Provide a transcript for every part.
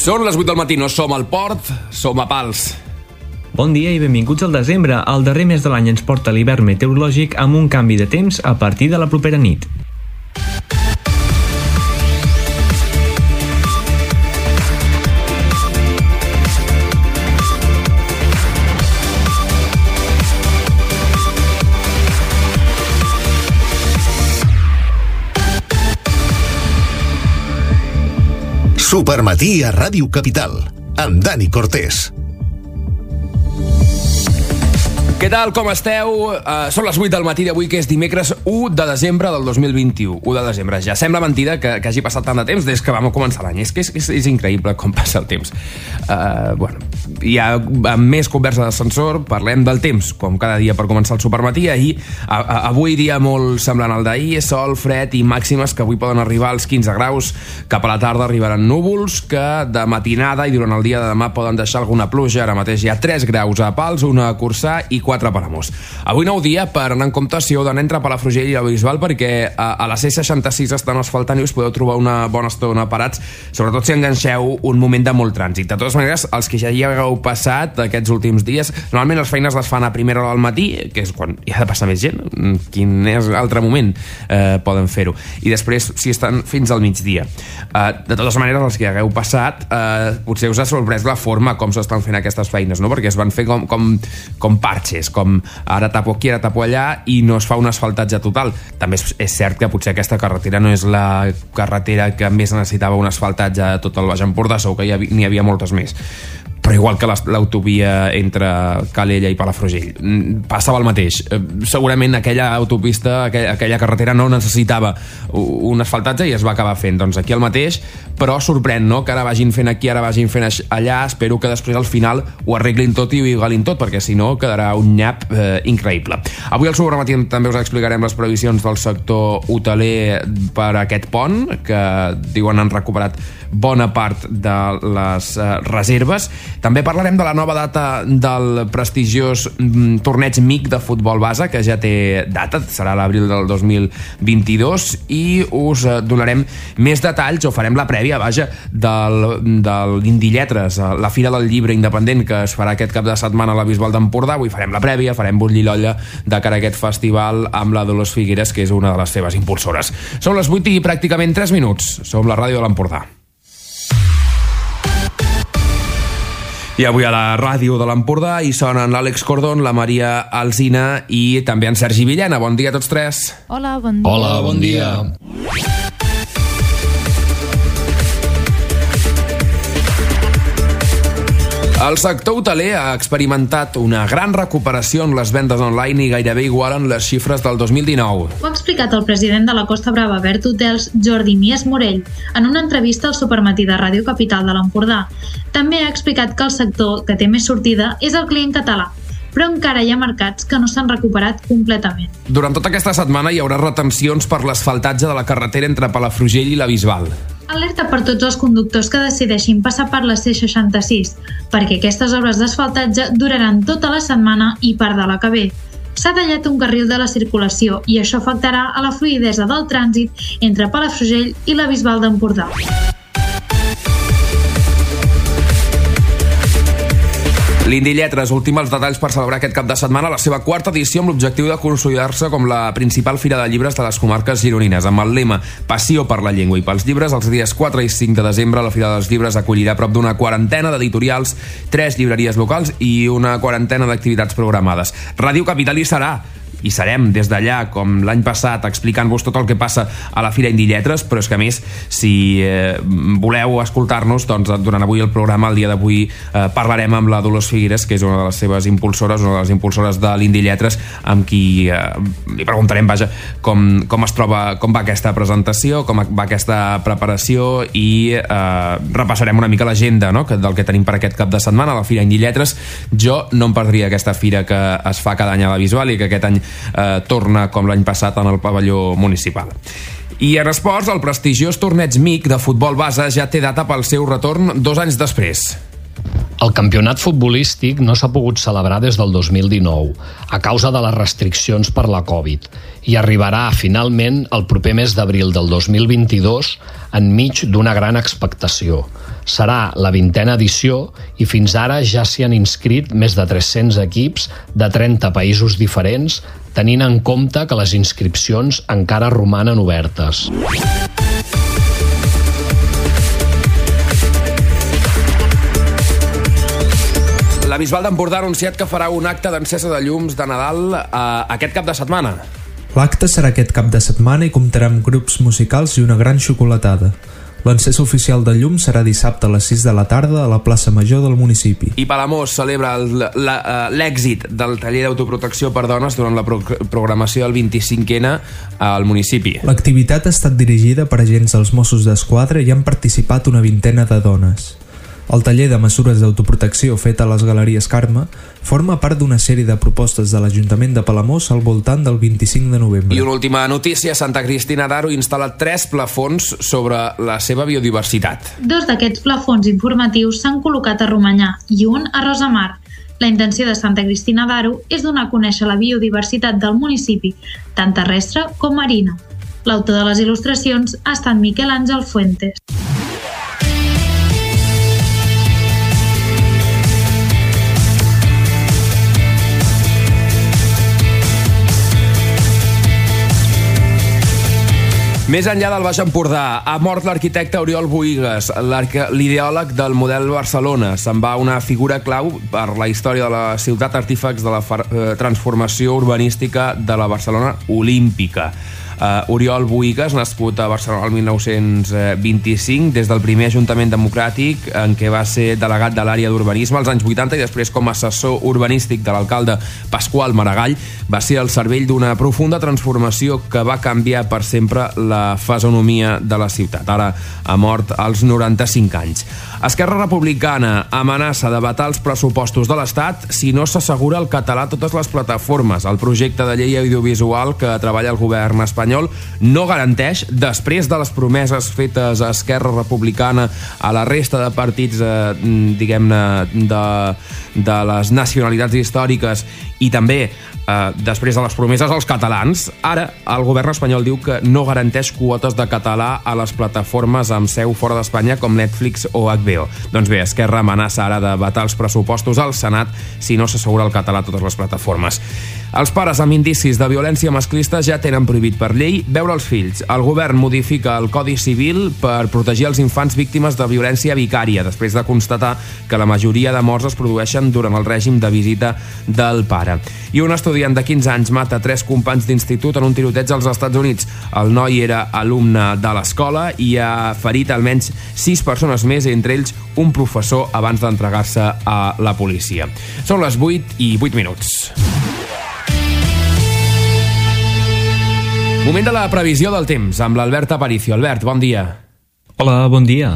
Són les 8 del matí, no som al port, som a Pals. Bon dia i benvinguts al desembre. El darrer mes de l'any ens porta l'hivern meteorològic amb un canvi de temps a partir de la propera nit. Supermatí a Ràdio Capital, amb Dani Cortés. Què tal, com esteu? Són les 8 del matí d'avui, que és dimecres 1 de desembre del 2021. 1 de desembre. Ja sembla mentida que hagi passat tant de temps des que vam començar l'any. És que és increïble com passa el temps. Hi ha més conversa d'ascensor, parlem del temps, com cada dia per començar el Supermatí. Avui dia molt semblant al d'ahir, sol, fred i màximes que avui poden arribar als 15 graus. Cap a la tarda arribaran núvols que de matinada i durant el dia de demà poden deixar alguna pluja. Ara mateix hi ha 3 graus a Pals, 1 a Corçà i 4 a Palamós. Avui nou dia per anar en compte si heu d'anar entre Palafrugell i la Bisbal, perquè a la C66 estan asfaltant i us podeu trobar una bona estona parats, sobretot si enganxeu un moment de molt trànsit. De totes maneres, els que ja hi hagueu passat aquests últims dies, normalment les feines les fan a primera hora del matí, que és quan hi ha de passar més gent. Quin és altre moment poden fer-ho? I després, si estan fins al migdia. De totes maneres, els que hagueu passat, potser us ha sorprès la forma com s'estan fent aquestes feines, no? Perquè es van fer com parxes, com ara tapo aquí, ara tapo allà, i no es fa un asfaltatge total. També és cert que potser aquesta carretera no és la carretera que més necessitava un asfaltatge a tot el Baix Empordà, segur que n'hi havia moltes més. Però igual que l'autovia entre Calella i Palafrugell, passava el mateix. Segurament aquella autopista, aquella carretera no necessitava un asfaltatge i es va acabar fent. Doncs aquí el mateix, però sorprèn, no?, que ara vagin fent aquí, ara vagin fent allà. Espero que després al final ho arreglin tot i ho igualin tot, perquè si no quedarà un nyap increïble. Avui al Supermatí també us explicarem les previsions del sector hoteler per aquest pont, que diuen han recuperat bona part de les reserves. També parlarem de la nova data del prestigiós torneig MIC de futbol base, que ja té data, serà l'abril del 2022, i us donarem més detalls, o farem la prèvia, vaja, del Indilletres, la Fira del Llibre Independent, que es farà aquest cap de setmana a la Bisbal d'Empordà. Avui farem la prèvia, farem bullir l'olla de cara a aquest festival amb la Dolors Figueres, que és una de les seves impulsores. Són les 8 i pràcticament 3 minuts. Som la ràdio de l'Empordà. I avui a la ràdio de l'Empordà hi sonen l'Àlex Cordon, la Maria Alsina i també en Sergi Villena. Bon dia a tots tres. Hola, bon dia. Hola, bon dia. El sector hoteler ha experimentat una gran recuperació en les vendes online i gairebé igualen les xifres del 2019. Ho ha explicat el president de la Costa Brava Verd Hotels, Jordi Mies Morell, en una entrevista al Supermatí de Ràdio Capital de l'Empordà. També ha explicat que el sector que té més sortida és el client català, però encara hi ha mercats que no s'han recuperat completament. Durant tota aquesta setmana hi haurà retencions per l'asfaltatge de la carretera entre Palafrugell i la Bisbal. Alerta per tots els conductors que decideixin passar per la C66, perquè aquestes obres d'asfaltatge duraran tota la setmana i part de la que ve. S'ha tallat un carril de la circulació i això afectarà a la fluïdesa del trànsit entre Palafrugell i la Bisbal d'Empordà. L'Indilletres ultima els detalls per celebrar aquest cap de setmana la seva quarta edició amb l'objectiu de consolidar-se com la principal fira de llibres de les comarques gironines. Amb el lema Passió per la llengua i pels llibres, els dies 4 i 5 de desembre la Fira dels Llibres acollirà prop d'una quarantena d'editorials, 3 llibreries locals i una quarantena d'activitats programades. Ràdio Capital hi serà. I serem des d'allà, com l'any passat, explicant-vos tot el que passa a la Fira Indilletres, però és que a més, si voleu escoltar-nos, doncs durant avui el programa, el dia d'avui, parlarem amb la Dolors Figueres, que és una de les seves impulsores, una de les impulsores de l'Indilletres, amb qui li preguntarem, vaja, com es troba, com va aquesta presentació, com va aquesta preparació, i repassarem una mica l'agenda, no?, del que tenim per aquest cap de setmana a la Fira Indilletres. Jo no em perdria aquesta fira que es fa cada any a la Bisbal i que aquest any torna com l'any passat en el pavelló municipal. I en esports, el prestigiós torneig MIC de futbol base ja té data pel seu retorn 2 anys després. El campionat futbolístic no s'ha pogut celebrar des del 2019 a causa de les restriccions per la Covid i arribarà finalment el proper mes d'abril del 2022 enmig d'una gran expectació. Serà la 20a edició i fins ara ja s'hi han inscrit més de 300 equips de 30 països diferents, tenint en compte que les inscripcions encara romanen obertes. La Bisbal d'Empordà ha anunciat que farà un acte d'encesa de llums de Nadal aquest cap de setmana. L'acte serà aquest cap de setmana i comptarà amb grups musicals i una gran xocolatada. L'encesa oficial de llum serà dissabte a les 6 de la tarda a la plaça Major del municipi. I Palamós celebra l'èxit del taller d'autoprotecció per dones durant la programació del 25N al municipi. L'activitat ha estat dirigida per agents dels Mossos d'Esquadra i han participat una vintena de dones. El taller de mesures d'autoprotecció fet a les Galeries Carme forma part d'una sèrie de propostes de l'Ajuntament de Palamós al voltant del 25 de novembre. I una última notícia, Santa Cristina d'Aro instal·la 3 plafons sobre la seva biodiversitat. 2 d'aquests plafons informatius s'han col·locat a Romanyà i un a Rosamar. La intenció de Santa Cristina d'Aro és donar a conèixer la biodiversitat del municipi, tant terrestre com marina. L'autor de les il·lustracions ha estat Miquel Àngel Fuentes. Més enllà del Baix Empordà, ha mort l'arquitecte Oriol Bohigas, l'ideòleg del model Barcelona. Se'n va una figura clau per la història de la ciutat, artífex de la transformació urbanística de la Barcelona olímpica. Oriol Bohigas, nascut a Barcelona el 1925, des del primer Ajuntament Democràtic, en què va ser delegat de l'àrea d'urbanisme als anys 80 i després com a assessor urbanístic de l'alcalde Pasqual Maragall, va ser el cervell d'una profunda transformació que va canviar per sempre la fisonomia de la ciutat. Ara ha mort als 95 anys. Esquerra Republicana amenaça de vetar els pressupostos de l'Estat si no s'assegura el català a totes les plataformes. El projecte de llei audiovisual que treballa el govern espanyol no garanteix, després de les promeses fetes a Esquerra Republicana a la resta de partits, diguem-ne, de les nacionalitats històriques i també després de les promeses als catalans, ara el govern espanyol diu que no garanteix quotes de català a les plataformes amb seu fora d'Espanya com Netflix o HBO. Doncs bé, Esquerra amenaça ara de vetar els pressupostos al Senat si no s'assegura el català a totes les plataformes. Els pares amb indicis de violència masclista ja tenen prohibit per llei veure els fills. El govern modifica el Codi Civil per protegir els infants víctimes de violència vicària, després de constatar que la majoria de morts es produeixen durant el règim de visita del pare. I un estudiant de 15 anys mata 3 companys d'institut en un tiroteig als Estats Units. El noi era alumne de l'escola i ha ferit almenys 6 persones més, entre ells un professor, abans d'entregar-se a la policia. Són les 8:08. Moment de la previsió del temps, amb l'Albert Aparicio. Albert, bon dia. Hola, bon dia.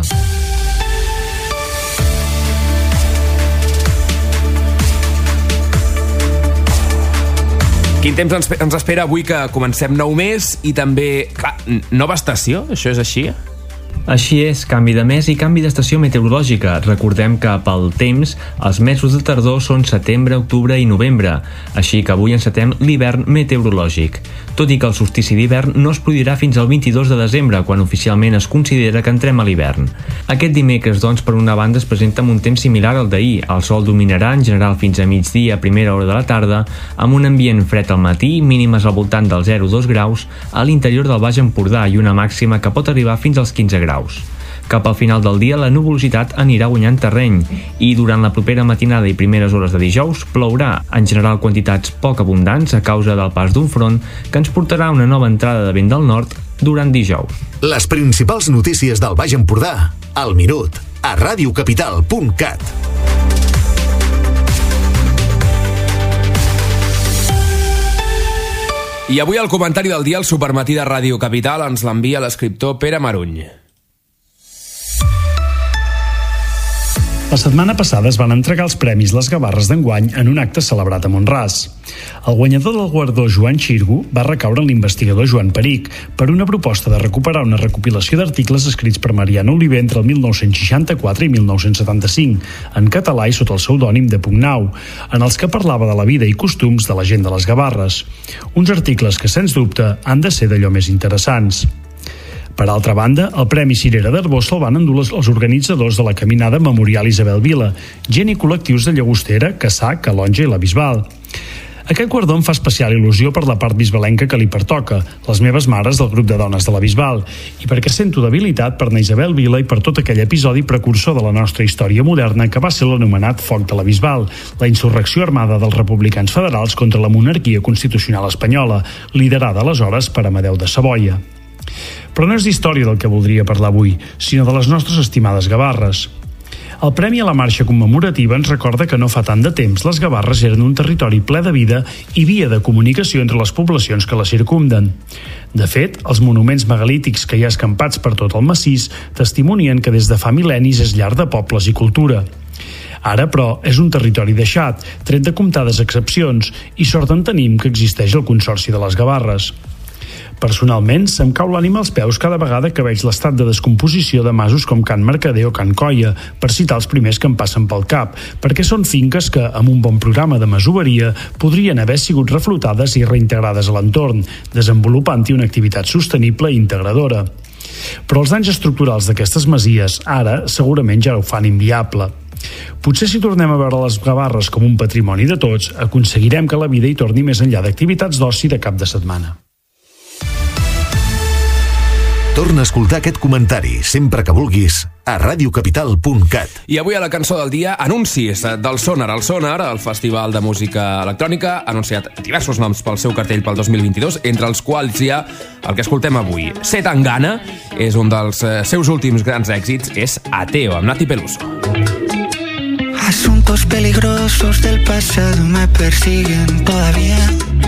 Quin temps ens espera avui que comencem nou mes i també, clar, nova estació? Això és així? Així és, canvi de mes i canvi d'estació meteorològica. Recordem que pel temps, els mesos de tardor són setembre, octubre i novembre, així que avui encetem l'hivern meteorològic. Tot i que el solstici d'hivern no es produirà fins al 22 de desembre, quan oficialment es considera que entrem a l'hivern. Aquest dimecres, doncs, per una banda es presenta amb un temps similar al d'ahir. El sol dominarà en general fins a migdia, a primera hora de la tarda, amb un ambient fred al matí, mínimes al voltant dels 0,2 graus, a l'interior del Baix Empordà i una màxima que pot arribar fins als 15 graus. Cap al final del dia la nuvolositat anirà guanyant terreny i durant la propera matinada i primeres hores de dijous plourà, en general quantitats poc abundants a causa del pas d'un front que ens portarà una nova entrada de vent del nord durant dijous. Les principals notícies del Baix Empordà al minut a radiocapital.cat. I avui el comentari del dia al Supermatí de Ràdio Capital ens l'envia l'escriptor Pere Maruny. La setmana passada es van entregar els Premis Les Gavarres d'enguany en un acte celebrat a Mont-ras. El guanyador del guardó, Joan Xirgu, va recaure en l'investigador Joan Peric per una proposta de recuperar una recopilació d'articles escrits per Mariano Oliver entre el 1964 i 1975, en català i sota el pseudònim de Pugnau, en els que parlava de la vida i costums de la gent de les Gavarres. Uns articles que, sens dubte, han de ser d'allò més interessants. Per altra banda, el Premi Cirera d'Arbós se'l van endur els organitzadors de la Caminada Memorial Isabel Vila, gent i col·lectius de Llagostera, Cassà, Calonja i la Bisbal. Aquest guardó em fa especial il·lusió per la part bisbalenca que li pertoca, les meves mares del grup de dones de la Bisbal, i perquè sento debilitat per na Isabel Vila i per tot aquell episodi precursor de la nostra història moderna que va ser l'anomenat Foc de la Bisbal, la insurrecció armada dels republicans federals contra la monarquia constitucional espanyola, liderada aleshores per Amadeu de Savoia. Però no és d'història del que voldria parlar avui, sinó de les nostres estimades Gavarres. El Premi a la Marxa Commemorativa ens recorda que no fa tant de temps les Gavarres eren un territori ple de vida i via de comunicació entre les poblacions que la circumden. De fet, els monuments megalítics que hi ha escampats per tot el massís testimonien que des de fa mil·lennis és llar de pobles i cultura. Ara, però, és un territori deixat, tret de comptades excepcions, i sort en tenim que existeix el Consorci de les Gavarres. Personalment, se'm cau l'ànima als peus cada vegada que veig l'estat de descomposició de masos com Can Mercader o Can Coia, per citar els primers que em passen pel cap, perquè són finques que, amb un bon programa de masoveria, podrien haver sigut reflotades i reintegrades a l'entorn, desenvolupant-hi una activitat sostenible i integradora. Però els danys estructurals d'aquestes masies, ara, segurament ja ho fan inviable. Potser si tornem a veure les Gavarres com un patrimoni de tots, aconseguirem que la vida hi torni més enllà d'activitats d'oci de cap de setmana. Torna a escoltar aquest comentari sempre que vulguis a radiocapital.cat. I avui a la cançó del dia, anuncis del Sonar. El Sonar, el Festival de Música Electrònica, ha anunciat diversos noms pel seu cartell pel 2022, entre els quals hi ha el que escoltem avui. Se Tangana és un dels seus últims grans èxits, és Ateo, amb Nati Peluso. Asuntos peligrosos del pasado me persiguen todavía.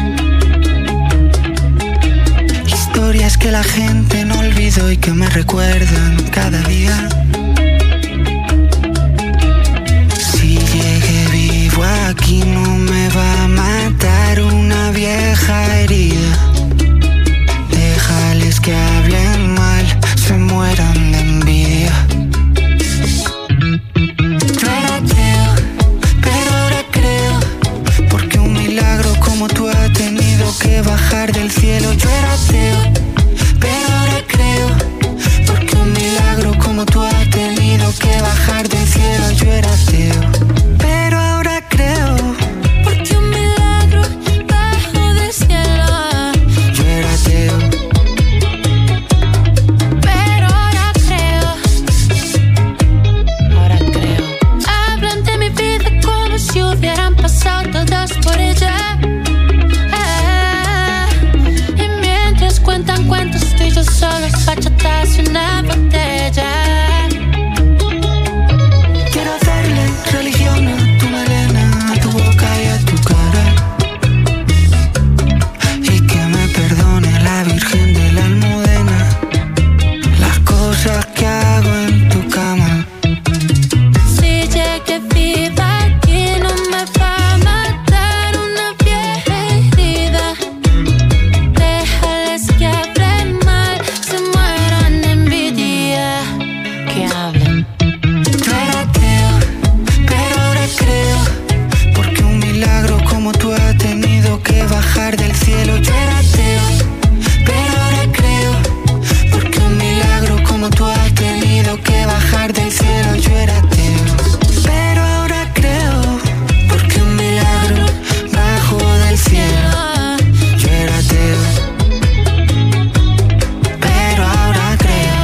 Historias que la gente no olvidó y que me recuerdan cada día. Si llegué vivo aquí no me va a matar una vieja herida. Déjales que hablen mal, se mueran de envidia. Yo era ateo, pero ahora creo, porque un milagro como tú ha tenido que bajar del cielo. Yo era ateo, pero ahora creo, porque un milagro como tú ha tenido que bajar del cielo. Yo era ateo, pero ahora creo, porque un milagro bajó del cielo. Yo era ateo, pero ahora creo, hablan de mi vida como si hubieran pasado todas por ella. Cuentan cuentos tuyos solos, bachatas y una botella. Quiero darle religión a tu melena, a tu boca y a tu cara. Y que me perdone la Virgen de la Almudena las cosas que hago en tu cama. Si llegué viva aquí no me va a matar una vieja herida. Déjales que hablen mal, se mueran de envidia. Que hablen. Yo era ateo, pero ahora creo, porque un milagro como tú ha tenido que bajar del cielo. Yo era ateo, pero ahora creo, porque un milagro como tú ha tenido que bajar del cielo. Yo era ateo, pero ahora creo, porque un milagro bajó del cielo. Yo era ateo, pero ahora creo.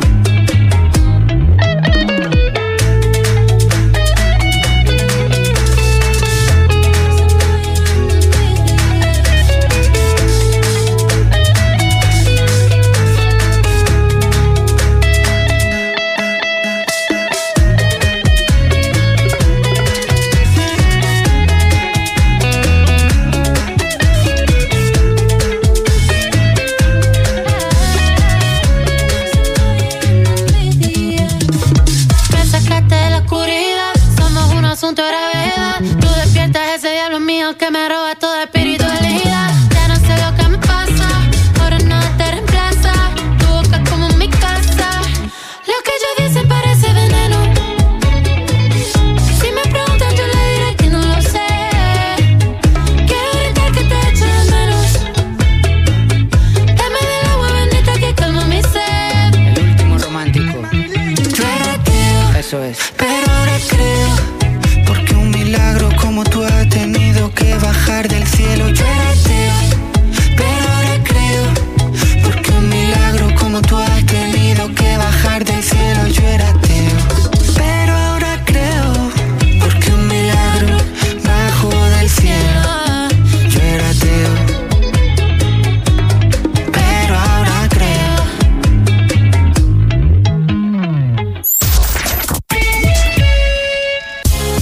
Me sacaste de la oscuridad, somos un asunto de gravedad. Tú despiertas ese diablo mío que me roba todo espíritu de vida. Ya no sé lo que me pasa, ahora nada te reemplaza. Tu boca como mi casa, lo que ellos dicen parece veneno. Si me preguntan yo le diré que no lo sé. Quiero gritar que te echo de menos. Dame del agua bendita que calma mi sed.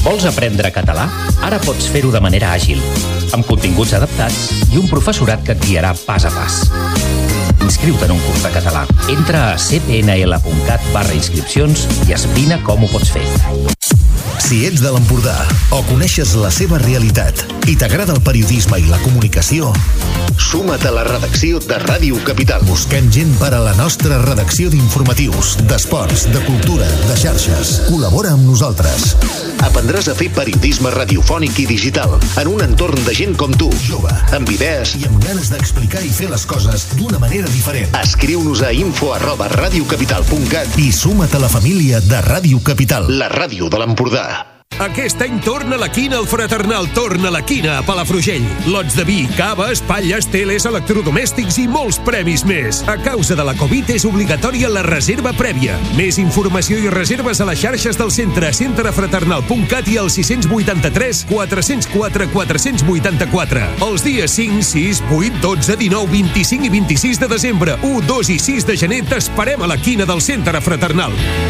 Vols aprendre català? Ara pots fer-ho de manera àgil, amb continguts adaptats i un professorat que et guiarà pas a pas. Inscriu-te en un curs de català. Entra a cpnl.cat/inscripcions i esbrina com ho pots fer. Si ets de l'Empordà o coneixes la seva realitat i t'agrada el periodisme i la comunicació, suma't a la redacció de Ràdio Capital. Busquem gent per a la nostra redacció d'informatius, d'esports, de cultura, de xarxes. Col·labora amb nosaltres. Aprendràs a fer periodisme radiofònic i digital en un entorn de gent com tu, jove, amb idees i amb ganes d'explicar i fer les coses d'una manera diferent. Escriu-nos a info@radiocapital.cat i suma't a la família de Ràdio Capital, la ràdio de l'Empordà. Aquest any torna la quina al Fraternal, torna la quina a Palafrugell. Lots de vi, cava, espatlles, teles, electrodomèstics i molts premis més. A causa de la Covid és obligatòria la reserva prèvia. Més informació i reserves a les xarxes del centre, centrefraternal.cat i al 683 404 484. Els dies 5, 6, 8, 12, 19, 25 i 26 de desembre, 1, 2 i 6 de gener t'esperem a la quina del Centre Fraternal.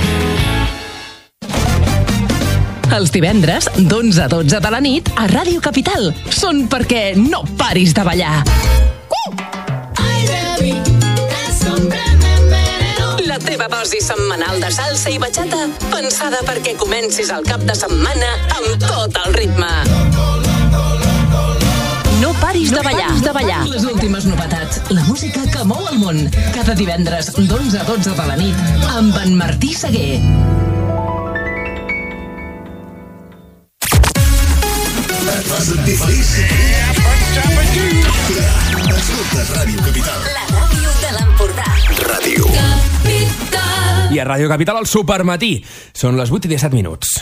Els divendres, d'11 a 12 de la nit, a Ràdio Capital. Són perquè no paris de ballar. La teva dosi setmanal de salsa i bachata, pensada perquè comencis el cap de setmana amb tot el ritme. No paris de ballar. Les últimes novetats, la música que mou el món. Cada divendres, d'11 a 12 de la nit, amb en Martí Seguer. Et vas sentir feliç? Escoltes Ràdio Capital. La ràdio de l'Empordà. Ràdio Capital. I a Ràdio Capital al Supermatí. Són les 8 i 17 minuts.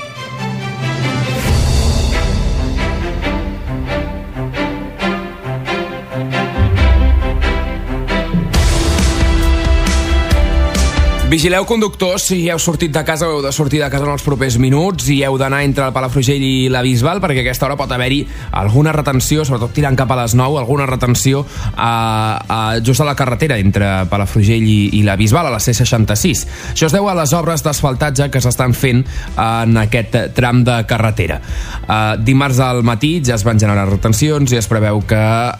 Vigileu, conductors, si heu sortit de casa o heu de sortir de casa en els propers minuts i heu d'anar entre el Palafrugell i la Bisbal, perquè a aquesta hora pot haver-hi alguna retenció, sobretot tirant cap a les 9, alguna retenció just a la carretera entre Palafrugell i la Bisbal, a la C66. Això es deu a les obres d'asfaltatge que s'estan fent en aquest tram de carretera. Dimarts al matí ja es van generar retencions i es preveu que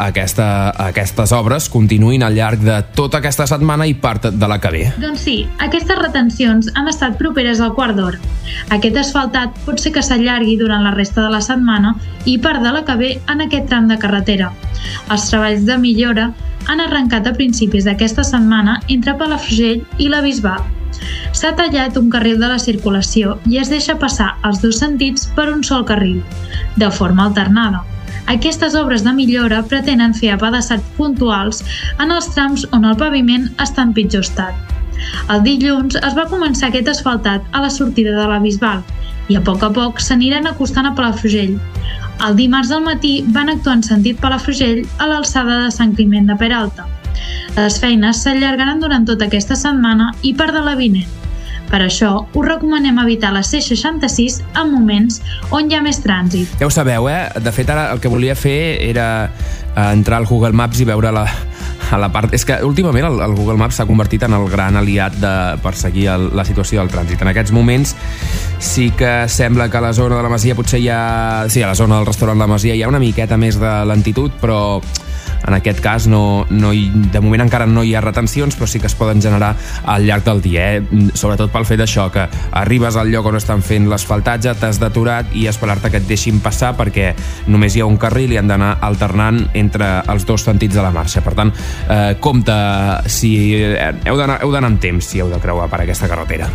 aquestes obres continuïn al llarg de tota aquesta setmana i part de la que ve. Doncs sí, aquestes retencions han estat properes al quart d'hora. Aquest asfaltat pot ser que s'allargui durant la resta de la setmana i part de la que ve en aquest tram de carretera. Els treballs de millora han arrencat a principis d'aquesta setmana entre Palafrugell i la Bisbal. S'ha tallat un carril de la circulació i es deixa passar els dos sentits per un sol carril, de forma alternada. Aquestes obres de millora pretenen fer apedaçats puntuals en els trams on el paviment està en pitjor estat. El dilluns es va començar aquest asfaltat a la sortida de la Bisbal i a poc s'aniran acostant a Palafrugell. El dimarts al matí van actuar en sentit Palafrugell a l'alçada de Sant Climent de Peralta. Les feines s'allargaran durant tota aquesta setmana i part de la vinent. Per això, us recomanem evitar la C66 en moments on hi ha més trànsit. Ja ho sabeu, De fet, ara el que volia fer era entrar al Google Maps i veure a la part... És que últimament el Google Maps s'ha convertit en el gran aliat per seguir la situació del trànsit. En aquests moments sí que sembla que a la zona de la Masia potser hi ha... Sí, a la zona del restaurant La Masia hi ha una miqueta més de lentitud, però en aquest cas de moment encara no hi ha retencions, però sí que es poden generar al llarg del dia, sobretot pel fet d'això, que arribes al lloc on estan fent l'asfaltatge, t'has d'aturat i esperar-te que et deixin passar perquè només hi ha un carril i han d'anar alternant entre els dos sentits de la marxa. Per tant, compte, si heu d'anar amb temps si heu de creuar per aquesta carretera.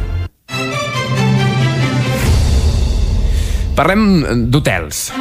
Parlem d'hotels.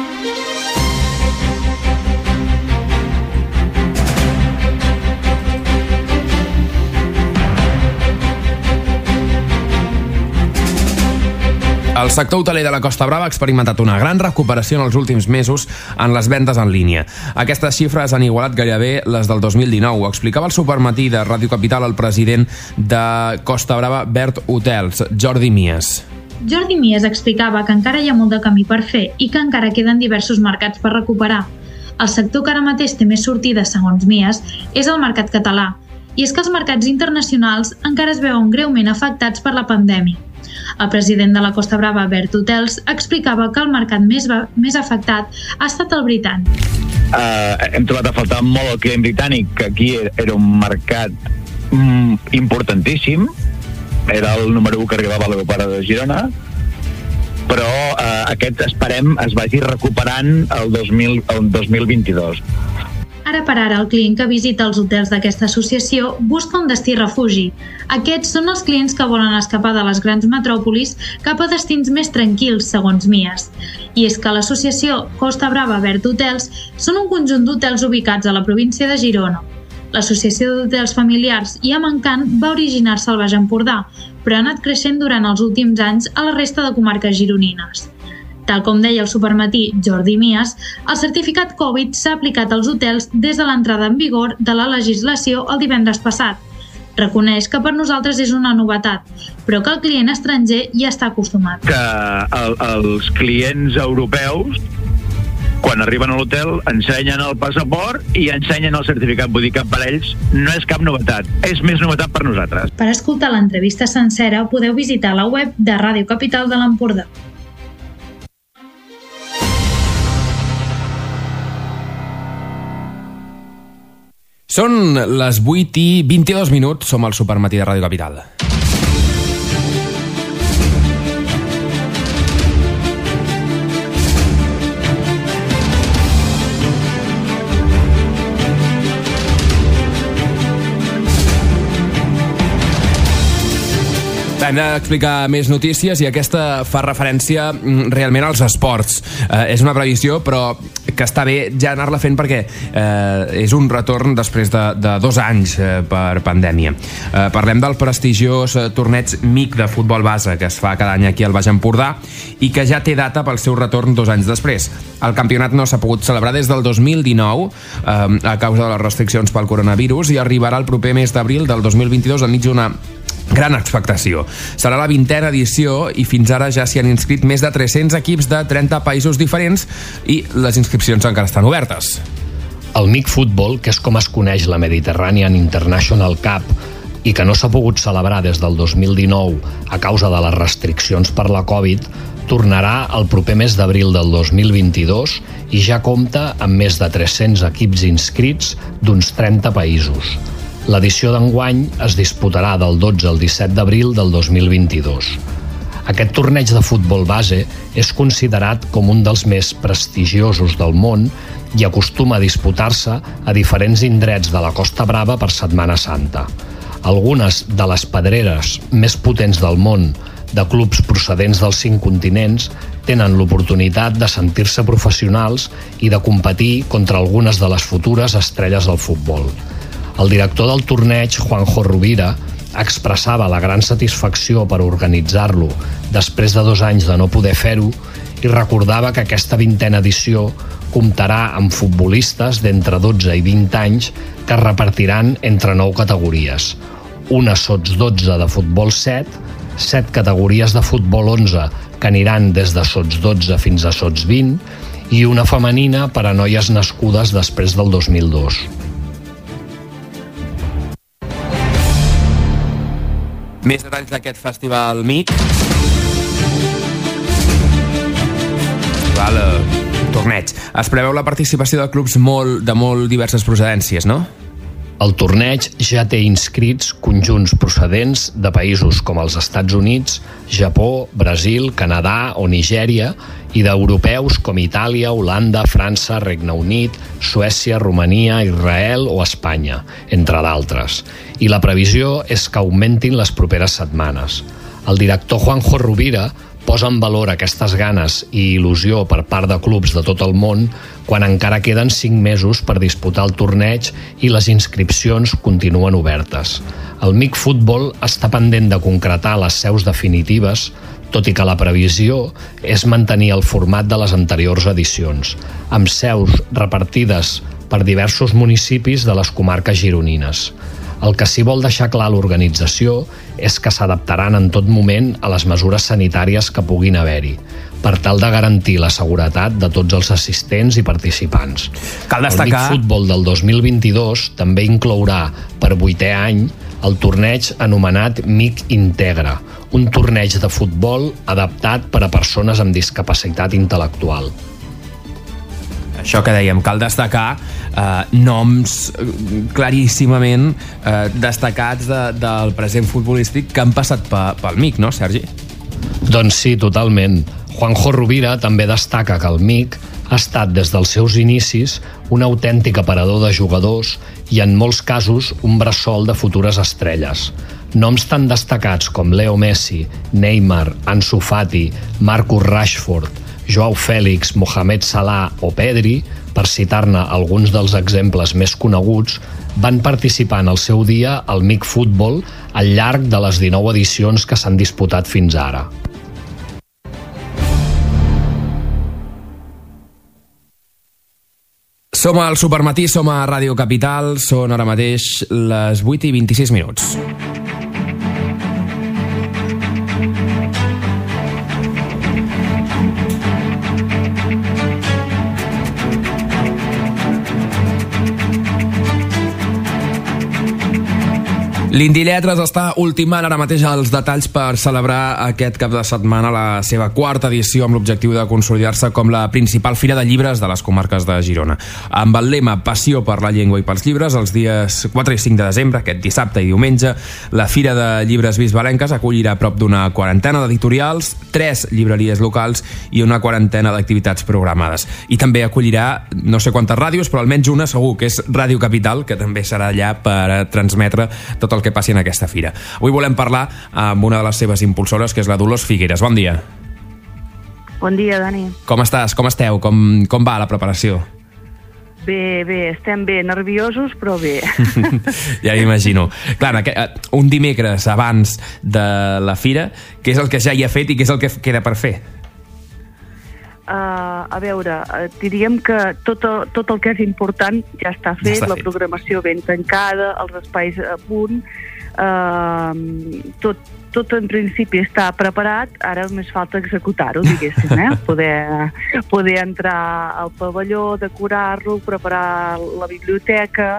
El sector hoteler de la Costa Brava ha experimentat una gran recuperació en els últims mesos en les vendes en línia. Aquestes xifres han igualat gairebé les del 2019. Ho explicava al Supermatí de Ràdio Capital el president de Costa Brava Bert Hotels, Jordi Mies. Jordi Mies explicava que encara hi ha molt de camí per fer i que encara queden diversos mercats per recuperar. El sector que ara mateix té més sortida, segons Mies, és el mercat català. I és que els mercats internacionals encara es veuen greument afectats per la pandèmia. El president de la Costa Brava, Bert Hotels, explicava que el mercat més afectat ha estat el britànic. Hem trobat a faltar molt el client britànic, que aquí era un mercat importantíssim, era el número 1 que arribava a l'aeroport de Girona, però aquest esperem es vagi recuperant el 2022. Ara per ara, el client que visita els hotels d'aquesta associació busca un destí refugi. Aquests són els clients que volen escapar de les grans metròpolis cap a destins més tranquils, segons Mies. I és que l'associació Costa Brava Verd Hotels són un conjunt d'hotels ubicats a la província de Girona. L'associació d'hotels familiars i amb encant va originar-se al Baix Empordà, però ha anat creixent durant els últims anys a la resta de comarques gironines. Tal com deia el supermatí Jordi Mies, el certificat Covid s'ha aplicat als hotels des de l'entrada en vigor de la legislació el divendres passat. Reconeix que per nosaltres és una novetat, però que el client estranger ja està acostumat. Que els clients europeus, quan arriben a l'hotel, ensenyen el passaport i ensenyen el certificat. Vull dir que per ells no és cap novetat, és més novetat per nosaltres. Per escoltar l'entrevista sencera podeu visitar la web de Ràdio Capital de l'Empordà. Són les 8:22, som al Supermatí de Ràdio Capital. Hem d'explicar més notícies i aquesta fa referència realment als esports. És una previsió, però que està bé ja anar-la fent perquè és un retorn després de 2 anys per pandèmia. Parlem del prestigiós torneig MIC de futbol base que es fa cada any aquí al Baix Empordà i que ja té data pel seu retorn 2 anys després. El campionat no s'ha pogut celebrar des del 2019 a causa de les restriccions pel coronavirus i arribarà el proper mes d'abril del 2022 enmig d'una gran expectació. Serà la 20a edició i fins ara ja s'hi han inscrit més de 300 equips de 30 països diferents i les inscripcions encara estan obertes. El MIC Football, que és com es coneix la Mediterranean International Cup i que no s'ha pogut celebrar des del 2019 a causa de les restriccions per la Covid, tornarà el proper mes d'abril del 2022 i ja compta amb més de 300 equips inscrits d'uns 30 països. L'edició d'enguany es disputarà del 12 al 17 d'abril del 2022. Aquest torneig de futbol base és considerat com un dels més prestigiosos del món i acostuma a disputar-se a diferents indrets de la Costa Brava per Setmana Santa. Algunes de les pedreres més potents del món de clubs procedents dels 5 continents tenen l'oportunitat de sentir-se professionals i de competir contra algunes de les futures estrelles del futbol. El director del torneig, Juanjo Rovira, expressava la gran satisfacció per organitzar-lo després de 2 anys de no poder fer-ho i recordava que aquesta 20a edició comptarà amb futbolistes d'entre 12 i 20 anys que es repartiran entre 9 categories. Una sots 12 de futbol 7, 7 categories de futbol 11 que aniran des de sots 12 fins a sots 20 i una femenina per a noies nascudes després del 2002. Més detalls d'aquest festival MIC. Torneig. Es preveu la participació de clubs de molt diverses procedències, no? El torneig ja té inscrits conjunts procedents de països com els Estats Units, Japó, Brasil, Canadà o Nigèria i d'europeus com Itàlia, Holanda, França, Regne Unit, Suècia, Romania, Israel o Espanya, entre d'altres. I la previsió és que augmentin les properes setmanes. El director Juanjo Rovira posa en valor aquestes ganes i il·lusió per part de clubs de tot el món quan encara queden 5 mesos per disputar el torneig i les inscripcions continuen obertes. El MIC Football està pendent de concretar les seus definitives, tot i que la previsió és mantenir el format de les anteriors edicions, amb seus repartides per diversos municipis de les comarques gironines. El que sí vol deixar clar l'organització és que s'adaptaran en tot moment a les mesures sanitàries que puguin haver-hi, per tal de garantir la seguretat de tots els assistents i participants. Cal destacar... El MIC Football del 2022 també inclourà, per 8è any, el torneig anomenat MIC Integra, un torneig de futbol adaptat per a persones amb discapacitat intel·lectual. Això que dèiem, cal destacar noms claríssimament destacats del present futbolístic que han passat pel MIC, no, Sergi? Doncs sí, totalment. Juanjo Rovira també destaca que el MIC ha estat des dels seus inicis un autèntic aparador de jugadors i en molts casos un bressol de futures estrelles. Noms tan destacats com Leo Messi, Neymar, Ansu Fati, Marcus Rashford, Joao Félix, Mohamed Salah o Pedri, per citar-ne alguns dels exemples més coneguts, van participar en el seu dia al MIC Futbol al llarg de les 19 edicions que s'han disputat fins ara. Som al Supermatí, som a Ràdio Capital, són ara mateix les 8:26. L'Indi Lletres està ultimant ara mateix els detalls per celebrar aquest cap de setmana la seva quarta edició amb l'objectiu de consolidar-se com la principal fira de llibres de les comarques de Girona. Amb el lema Passió per la llengua i pels llibres, els dies 4 i 5 de desembre, aquest dissabte i diumenge, la Fira de Llibres Bisbalenques acollirà prop d'una quarantena d'editorials, 3 llibreries locals i una quarantena d'activitats programades. I també acollirà no sé quantes ràdios, però almenys una segur, que és Ràdio Capital, que també serà allà per transmetre tot el que passi en aquesta fira. Avui volem parlar amb una de les seves impulsores, que és la Dolors Figueres. Bon dia. Bon dia, Dani. Com estàs? Com esteu? Com va la preparació? Bé, estem bé, nerviosos, però bé. Ja m'imagino. Clar, un dimecres abans de la fira, què és el que ja hi ha fet i què és el que queda per fer? A veure, diríem que tot el que és important ja està fet, la programació ben tancada, els espais a punt, tot en principi està preparat, ara només falta executar-ho, diguéssim, poder entrar al pavelló, decorar-lo, preparar la biblioteca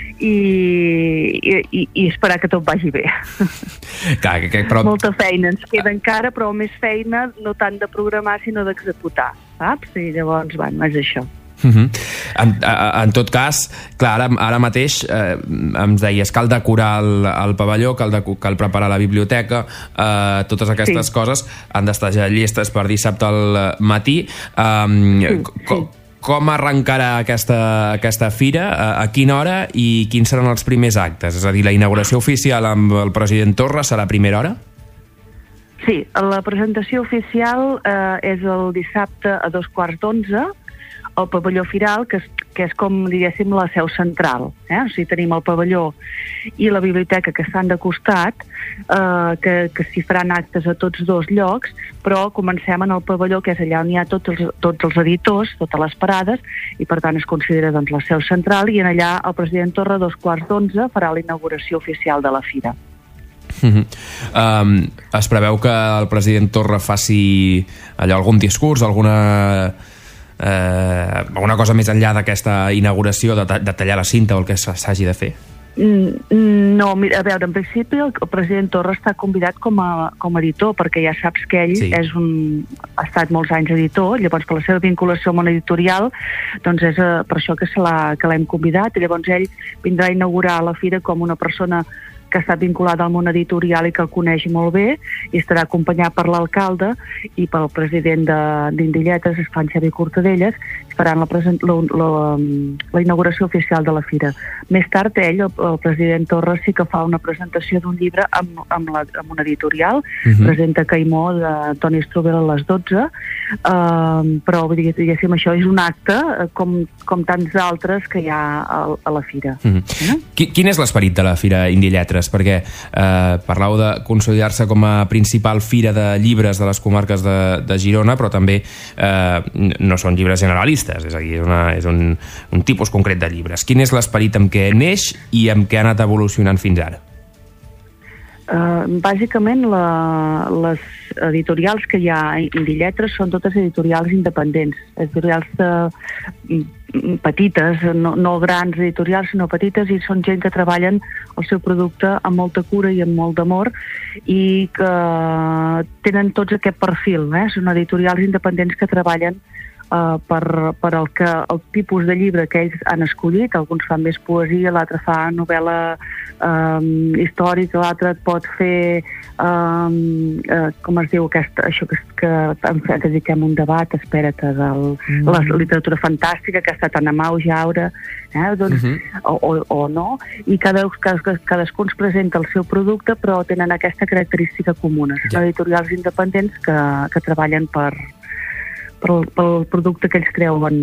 i esperar que tot vagi bé. Clar, però... Molta feina ens queda encara, però més feina no tant de programar sinó d'executar, saps? I llavors, és això. En tot cas, clar, ara mateix em deies, cal decorar el pavelló, cal preparar la biblioteca, totes aquestes coses han d'estar ja llestes per dissabte al matí. Com arrencarà aquesta fira, a quina hora i quins seran els primers actes? És a dir, la inauguració oficial amb el president Torra serà a primera hora? Sí, la presentació oficial és el dissabte a 2:15 al pavelló Firal, que és com, diguéssim, la seu central. O sigui, tenim el pavelló i la biblioteca que estan de costat, que s'hi faran actes a tots dos llocs, però comencem en el pavelló, que és allà on hi ha tots els editors, totes les parades, i per tant es considera la seu central, i en allà el president Torra a 2:15 farà la inauguració oficial de la fira. Es preveu que el president Torra faci algun discurs, alguna cosa més enllà d'aquesta inauguració, de tallar la cinta o el que s'hagi de fer? No, mira, a veure, en principi el president Torra està convidat com a editor, perquè ja saps que ell ha estat molts anys editor, llavors per la seva vinculació al món editorial, doncs és per això que l'hem convidat, i llavors ell vindrà a inaugurar la fira com una persona que ha estat vinculada al món editorial i que el coneix molt bé, i estarà acompanyat per l'alcalde i pel president d'Indi Lletres, Esclan Xavier Cortadelles, faran la inauguració oficial de la fira. Més tard, ell, el president Torra, sí que fa una presentació d'un llibre amb un editorial, presenta Caimó de Toni Strubel a les 12, però, diguéssim, això és un acte com tants altres que hi ha a la fira. Quin és l'esperit de la Fira Indi Lletres? Perquè parlàveu de consolidar-se com a principal fira de llibres de les comarques de Girona, però també no són llibres generalistes, és a dir, és un tipus concret de llibres. Quin és l'esperit amb què neix i amb què ha anat evolucionant fins ara? Bàsicament, les editorials que hi ha a Indi Lletres són totes editorials independents, editorials petites, no grans editorials, sinó petites, i són gent que treballen el seu producte amb molta cura i amb molt d'amor i que tenen tots aquest perfil, són editorials independents que treballen per el tipus de llibre que ells han escollit. Alguns fan més poesia, l'altre fa novel·la històrica, l'altre et pot fer com es diu això que dediquem un debat, espera't, de la literatura fantàstica que està tan en auge ara, o no, i cadascú ens presenta el seu producte, però tenen aquesta característica comuna. Són editorials independents que treballen pel producte que ells creuen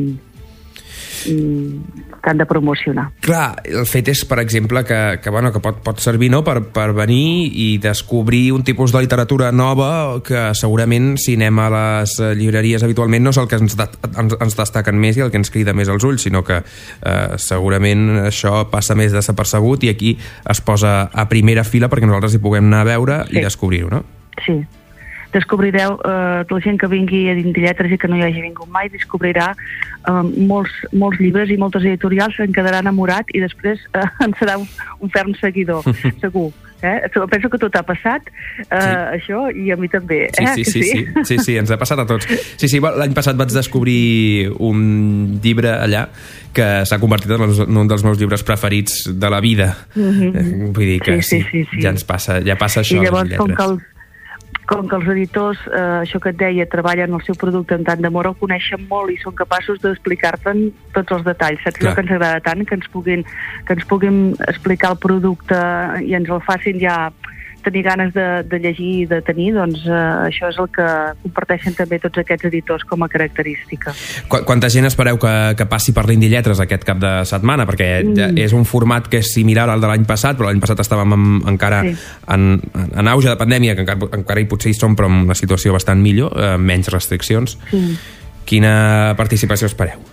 que han de promocionar. Clar, el fet és, per exemple, que pot servir per venir i descobrir un tipus de literatura nova que segurament, si anem a les llibreries habitualment, no és el que ens destaquen més i el que ens crida més als ulls, sinó que segurament això passa més desapercebut i aquí es posa a primera fila perquè nosaltres hi puguem anar a veure i descobrir-ho, no? Sí. Descobrireu, la gent que vingui a Dintilletres i que no hi hagi vingut mai, descobrirà molts llibres i moltes editorials, se'n quedarà enamorat i després en serà un ferm seguidor, segur. Penso que tot ha passat, això, i a mi també. Sí, ens ha passat a tots. Sí, l'any passat vaig descobrir un llibre allà que s'ha convertit en un dels meus llibres preferits de la vida. Vull dir que ja ens passa, ja passa això. I llavors, com que els editors, això que et deia, treballen el seu producte amb tant d'amor, el coneixen molt i són capaços d'explicar-te'n tots els detalls. Saps allò que ens agrada tant? Que ens puguin explicar el producte i ens el facin ja tenir ganes de llegir i de tenir, doncs això és el que comparteixen també tots aquests editors com a característica. Quanta gent espereu que passi per l'Indilletres aquest cap de setmana? Perquè és un format que és similar al de l'any passat, però l'any passat estàvem encara en auge de pandèmia, que encara hi potser hi som, però en una situació bastant millor, menys restriccions. Quina participació espereu?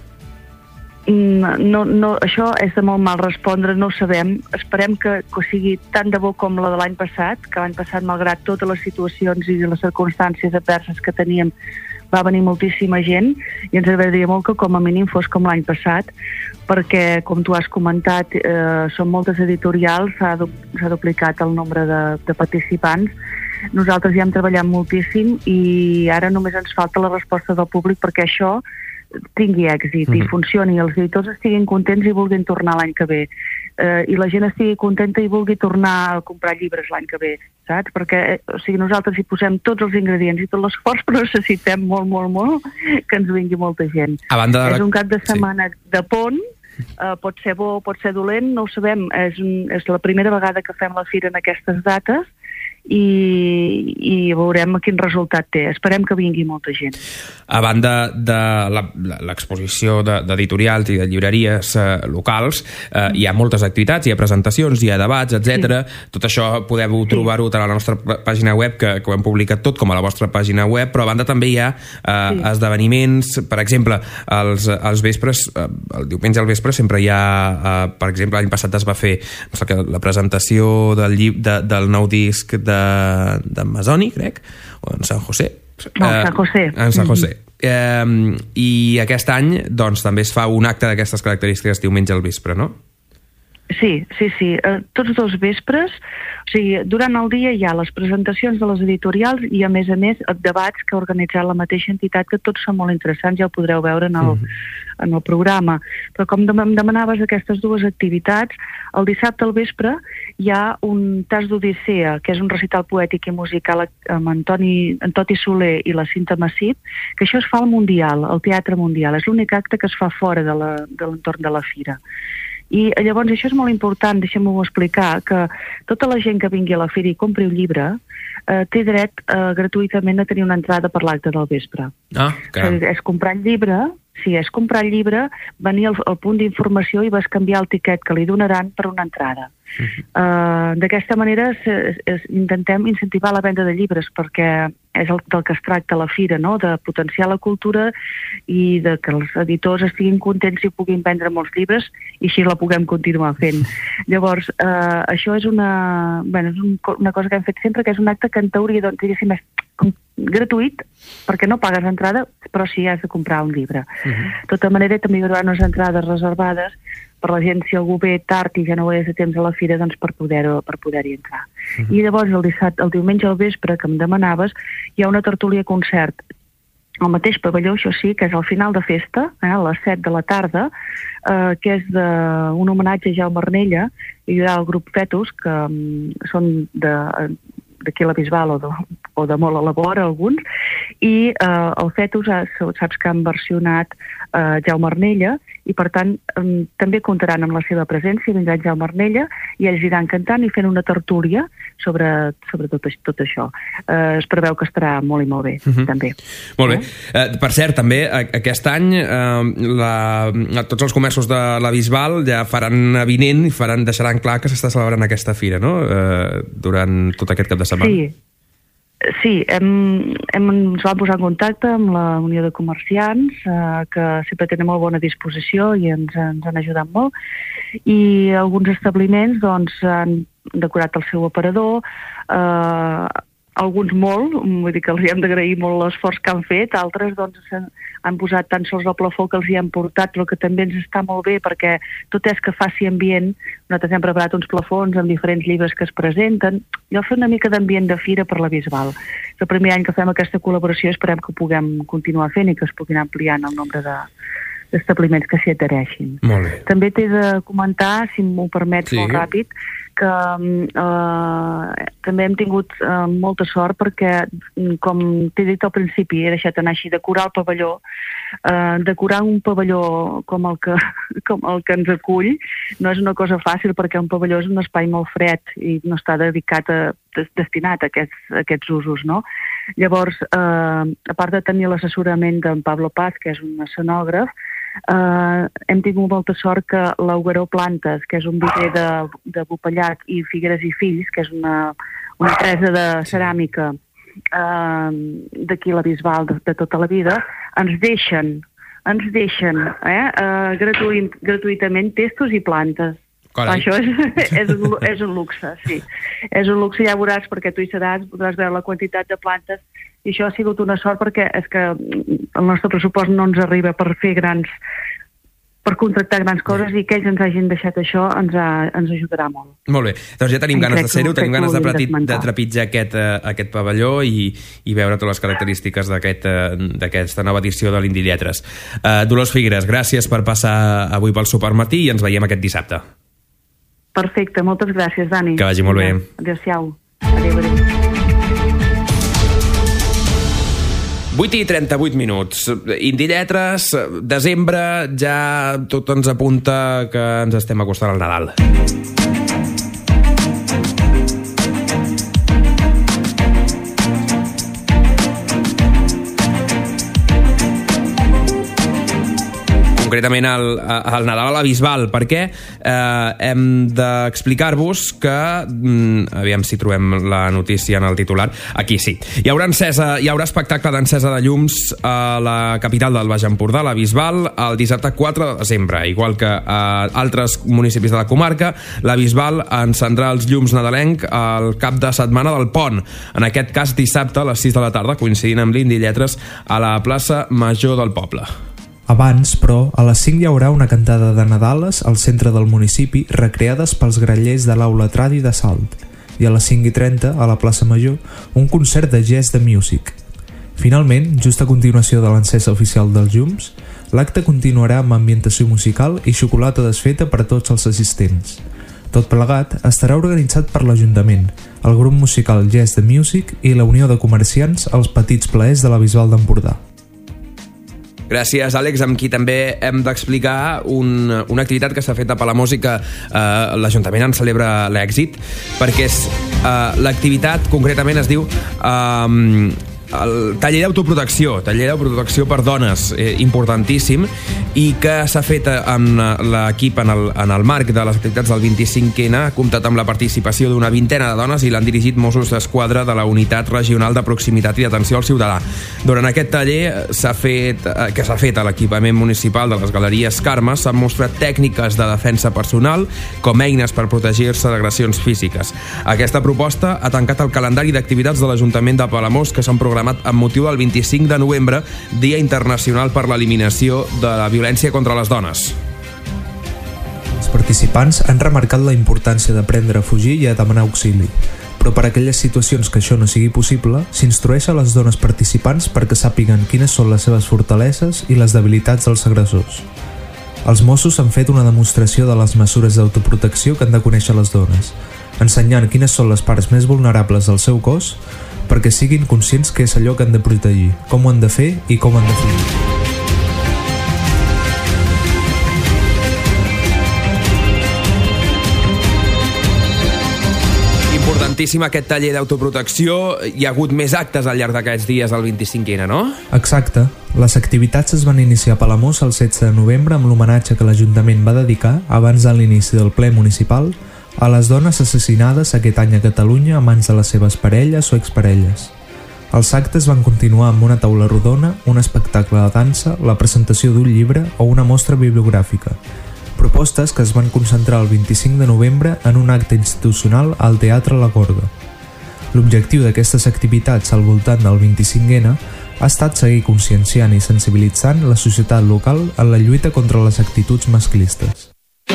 No, això és de molt mal respondre, no ho sabem. Esperem que sigui tant de bo com la de l'any passat, que l'any passat, malgrat totes les situacions i les circumstàncies adverses que teníem, va venir moltíssima gent i ens agradaria molt que com a mínim fos com l'any passat, perquè, com tu has comentat, són moltes editorials, s'ha duplicat el nombre de participants. Nosaltres ja hem treballat moltíssim i ara només ens falta la resposta del públic perquè això tingui èxit i funcioni, els editors estiguin contents i vulguin tornar l'any que ve, i la gent estigui contenta i vulgui tornar a comprar llibres l'any que ve, saps? Perquè nosaltres hi posem tots els ingredients i tot l'esforç, però necessitem molt que ens vingui molta gent. És un cap de setmana de pont, pot ser bo, pot ser dolent, no ho sabem, és la primera vegada que fem la fira en aquestes dates i veurem quin resultat té. Esperem que vingui molta gent. A banda de l'exposició d'editorials i de llibreries locals, hi ha moltes activitats, hi ha presentacions, hi ha debats, etc. Tot això podeu trobar-ho tant a la nostra pàgina web, que ho hem publicat tot, com a la vostra pàgina web, però a banda també hi ha esdeveniments, per exemple, els vespres, el diumenge al vespre sempre hi ha, per exemple, l'any passat es va fer la presentació del nou disc de Masoni, crec, o en San José. San José. En San José. I aquest any doncs també es fa un acte d'aquestes característiques diumenge al vespre, no? Sí. Tots dos vespres, o sigui, durant el dia hi ha les presentacions de les editorials i, a més, debats que ha organitzat la mateixa entitat, que tots són molt interessants, ja ho podreu veure en el programa. Però com em demanaves aquestes dues activitats, el dissabte al vespre hi ha un tas d'Odissea, que és un recital poètic i musical amb en Toti Soler i la Cinta Massip, que això es fa al Mundial, al Teatre Mundial. És l'únic acte que es fa fora de l'entorn de la fira. I llavors això és molt important, deixem-ho explicar, que tota la gent que vingui a la fira i compri un llibre té dret gratuïtament a tenir una entrada per l'acte del vespre. És comprar el llibre, venir al punt d'informació i vas canviar el tiquet que li donaran per una entrada. D'aquesta manera intentem incentivar la venda de llibres, perquè és del que es tracta la fira, no? De potenciar la cultura i de que els editors estiguin contents i puguin vendre molts llibres i així la puguem continuar fent. Llavors, això és una cosa que hem fet sempre, que és un acte que en teoria, doncs, diguéssim, és gratuït, perquè no pagues entrada, però sí has de comprar un llibre. De tota manera, també hi haurà unes entrades reservades per la gent, si algú ve tard i ja no és a temps a la fira, doncs per poder-hi entrar. I llavors, el diumenge al vespre, que em demanaves, hi ha una tertúlia concert al mateix pavelló, això sí, que és al final de festa, a les 7 de la tarda, que és un homenatge a Jaume Arnella, i hi haurà el grup Fetus, que són d'aquí a la Bisbal o de molt a la vora, alguns, i el Fetus, saps que han versionat Jaume Arnella, i per tant també comptaran amb la seva presència, vindrà Jaume Arnella, i ells iran cantant i fent una tertúlia sobre tot això. Es preveu que estarà molt i molt bé, també. Molt bé. Per cert, també, aquest any tots els comerços de la Bisbal ja faran avinent i deixaran clar que s'està celebrant aquesta fira, no?, durant tot aquest cap de setmana. Sí, ens vam posar en contacte amb la Unió de Comerciants, que sempre tenen molt bona disposició i ens han ajudat molt, i alguns establiments doncs, han decorat el seu aparador, alguns molt, vull dir que els hi hem d'agrair molt l'esforç que han fet, altres doncs han posat tan sols el plafó que els hi han portat, però que també ens està molt bé perquè tot és que faci ambient. Nosaltres hem preparat uns plafons amb diferents llibres que es presenten i fer una mica d'ambient de fira per la Bisbal. És el primer any que fem aquesta col·laboració, esperem que ho puguem continuar fent i que es puguin ampliar el nombre d'establiments que s'hi adhereixin. També t'he de comentar, si m'ho permets molt ràpid, que també hem tingut molta sort perquè, com t'he dit al principi, he deixat anar així, decorar el pavelló, decorar un pavelló com el que ens acull no és una cosa fàcil, perquè un pavelló és un espai molt fred i no està destinat a aquests usos, no? Llavors, a part de tenir l'assessorament d'en Pablo Paz, que és un escenògraf, hem tingut molta sort que l'Augueró Plantes, que és un viver de Bopellac, i Figueres i Fills, que és una empresa de ceràmica d'aquí a la Bisbal de tota la vida, ens deixen gratuïtament testos i plantes. Això és un luxe, sí. És un luxe, ja veuràs, perquè tu hi seràs, podràs veure la quantitat de plantes, i això ha sigut una sort perquè és que el nostre pressupost no ens arriba per contractar grans coses, i que ells ens hagin deixat això ens ajudarà molt. Molt bé, doncs ja tenim ganes de ser-ho, tenim ganes de trepitjar aquest pavelló i veure totes les característiques d'aquesta nova edició de l'Indie Lletres. Dolors Figueres, gràcies per passar avui pel Supermatí i ens veiem aquest dissabte. Perfecte, moltes gràcies, Dani. Que vagi molt bé. Adéu-siau. Adéu. 8:38. Indie Lletres, desembre, ja tot ens apunta que ens estem acostant al Nadal. Concretament al Nadal a la Bisbal, perquè hem d'explicar-vos que, aviam si trobem la notícia en el titular, aquí sí, hi haurà espectacle d'encesa de llums a la capital del Baix Empordà, la Bisbal, el dissabte 4 de desembre. Igual que a altres municipis de la comarca, la Bisbal encendrà els llums nadalenc al cap de setmana del Pont, en aquest cas dissabte a les 6 de la tarda, coincidint amb l'Indie Lletres a la plaça Major del poble. Abans, però, a les 5 hi haurà una cantada de Nadales al centre del municipi, recreades pels grallers de l'Aula Tradi de Salt, i a les 5:30, a la plaça Major, un concert de jazz de music. Finalment, just a continuació de l'encesa oficial dels llums, l'acte continuarà amb ambientació musical i xocolata desfeta per a tots els assistents. Tot plegat estarà organitzat per l'Ajuntament, el grup musical Jazz de Music i la Unió de Comerciants als Petits Plaers de la Bisbal d'Empordà. Gràcies, Àlex, amb qui també hem d'explicar una activitat que s'ha fet a Palamós i que l'Ajuntament en celebra l'èxit, perquè l'activitat concretament es diu el taller d'autoprotecció per dones, importantíssim, i que s'ha fet amb l'equip en el marc de les activitats del 25N, ha comptat amb la participació d'una vintena de dones i l'han dirigit Mossos d'Esquadra de la Unitat Regional de Proximitat i Atenció al Ciutadà. Durant aquest taller que s'ha fet a l'equipament municipal de les Galeries Carme, s'han mostrat tècniques de defensa personal com eines per protegir-se d'agressions físiques. Aquesta proposta ha tancat el calendari d'activitats de l'Ajuntament de Palamós que s'han programat amb motiu del 25 de novembre, Dia Internacional per l'Eliminació de la Violència contra les Dones. Els participants han remarcat la importància d'aprendre a fugir i a demanar auxili, però per a aquelles situacions que això no sigui possible, s'instrueix a les dones participants perquè sàpiguen quines són les seves fortaleses i les debilitats dels agressors. Els Mossos han fet una demostració de les mesures d'autoprotecció que han de conèixer les dones, ensenyant quines són les parts més vulnerables del seu cos perquè siguin conscients què és allò que han de protegir, com ho han de fer i com han de fer. Importantíssim aquest taller d'autoprotecció. Hi ha hagut més actes al llarg d'aquests dies del 25N, no? Exacte. Les activitats es van iniciar a Palamós el 16 de novembre amb l'homenatge que l'Ajuntament va dedicar, abans de l'inici del ple municipal, a les dones assassinades aquest any a Catalunya a mans de les seves parelles o exparelles. Els actes van continuar amb una taula rodona, un espectacle de dansa, la presentació d'un llibre o una mostra bibliogràfica. Propostes que es van concentrar el 25 de novembre en un acte institucional al Teatre La Gorga. L'objectiu d'aquestes activitats al voltant del 25N ha estat seguir conscienciant i sensibilitzant la societat local en la lluita contra les actituds masclistes.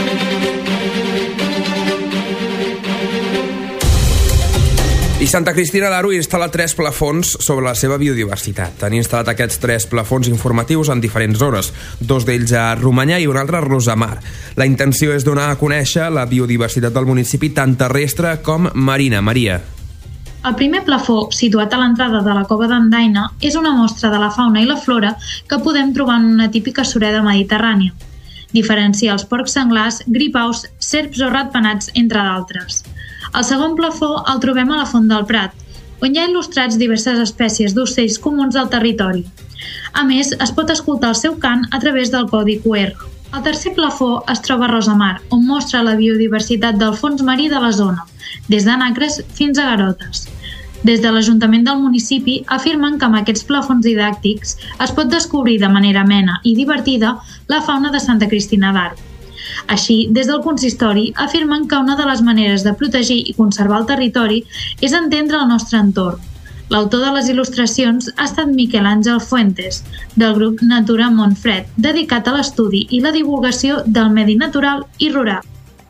I Santa Cristina d'Aro instal·la 3 plafons sobre la seva biodiversitat. Han instal·lat aquests 3 plafons informatius en diferents zones, 2 d'ells a Romanyà i un altre a Rosamar. La intenció és donar a conèixer la biodiversitat del municipi tant terrestre com marina. Maria. El primer plafó, situat a l'entrada de la cova d'Andaina, és una mostra de la fauna i la flora que podem trobar en una típica sureda mediterrània. Diferencia els porcs senglars, gripaus, serps o ratpenats, entre d'altres. El segon plafó el trobem a la Font del Prat, on hi ha il·lustrats diverses espècies d'ocells comuns del territori. A més, es pot escoltar el seu cant a través del codi QR. El tercer plafó es troba a Rosamar, on mostra la biodiversitat del fons marí de la zona, des de nacres fins a garotes. Des de l'Ajuntament del municipi afirmen que amb aquests plafons didàctics es pot descobrir de manera amena i divertida la fauna de Santa Cristina d'Aro. Així, des del consistori afirmen que una de les maneres de protegir i conservar el territori és entendre el nostre entorn. L'autor de les il·lustracions ha estat Miquel Àngel Fuentes, del grup Natura Montfred, dedicat a l'estudi i la divulgació del medi natural i rural.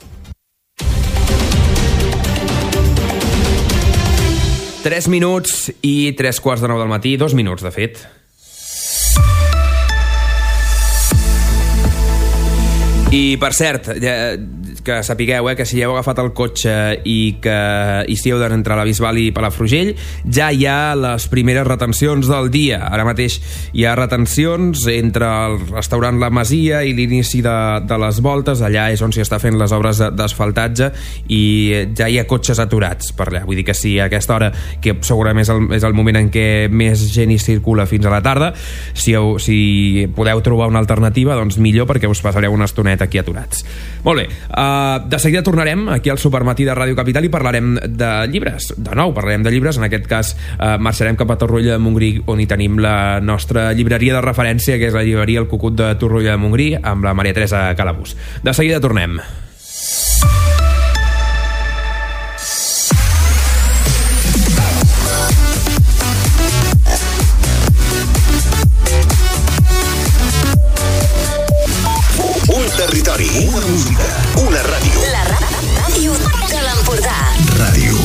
Tres minuts i 3:15 del matí, 2 minuts, de fet. I, per cert, que sapigueu que si heu agafat el cotxe i si heu d'entrar a la Bisbal i Palafrugell, ja hi ha les primeres retencions del dia. Ara mateix hi ha retencions entre el restaurant La Masia i l'inici de les voltes. Allà és on s'hi està fent les obres d'asfaltatge i ja hi ha cotxes aturats per allà. Vull dir que si a aquesta hora, que segurament és el moment en què més gent hi circula fins a la tarda, si podeu trobar una alternativa, doncs millor, perquè us passareu una estoneta aquí aturats. Molt bé, de seguida tornarem aquí al Supermatí de Ràdio Capital i parlarem de llibres. De nou parlarem de llibres, en aquest cas marxarem cap a Torroella de Montgrí, on hi tenim la nostra llibreria de referència, que és la llibreria El Cucut de Torroella de Montgrí, amb la Maria Teresa Calabús. De seguida tornem. Territori, una música, una ràdio. La ràdio de l'Empordà. Ràdio.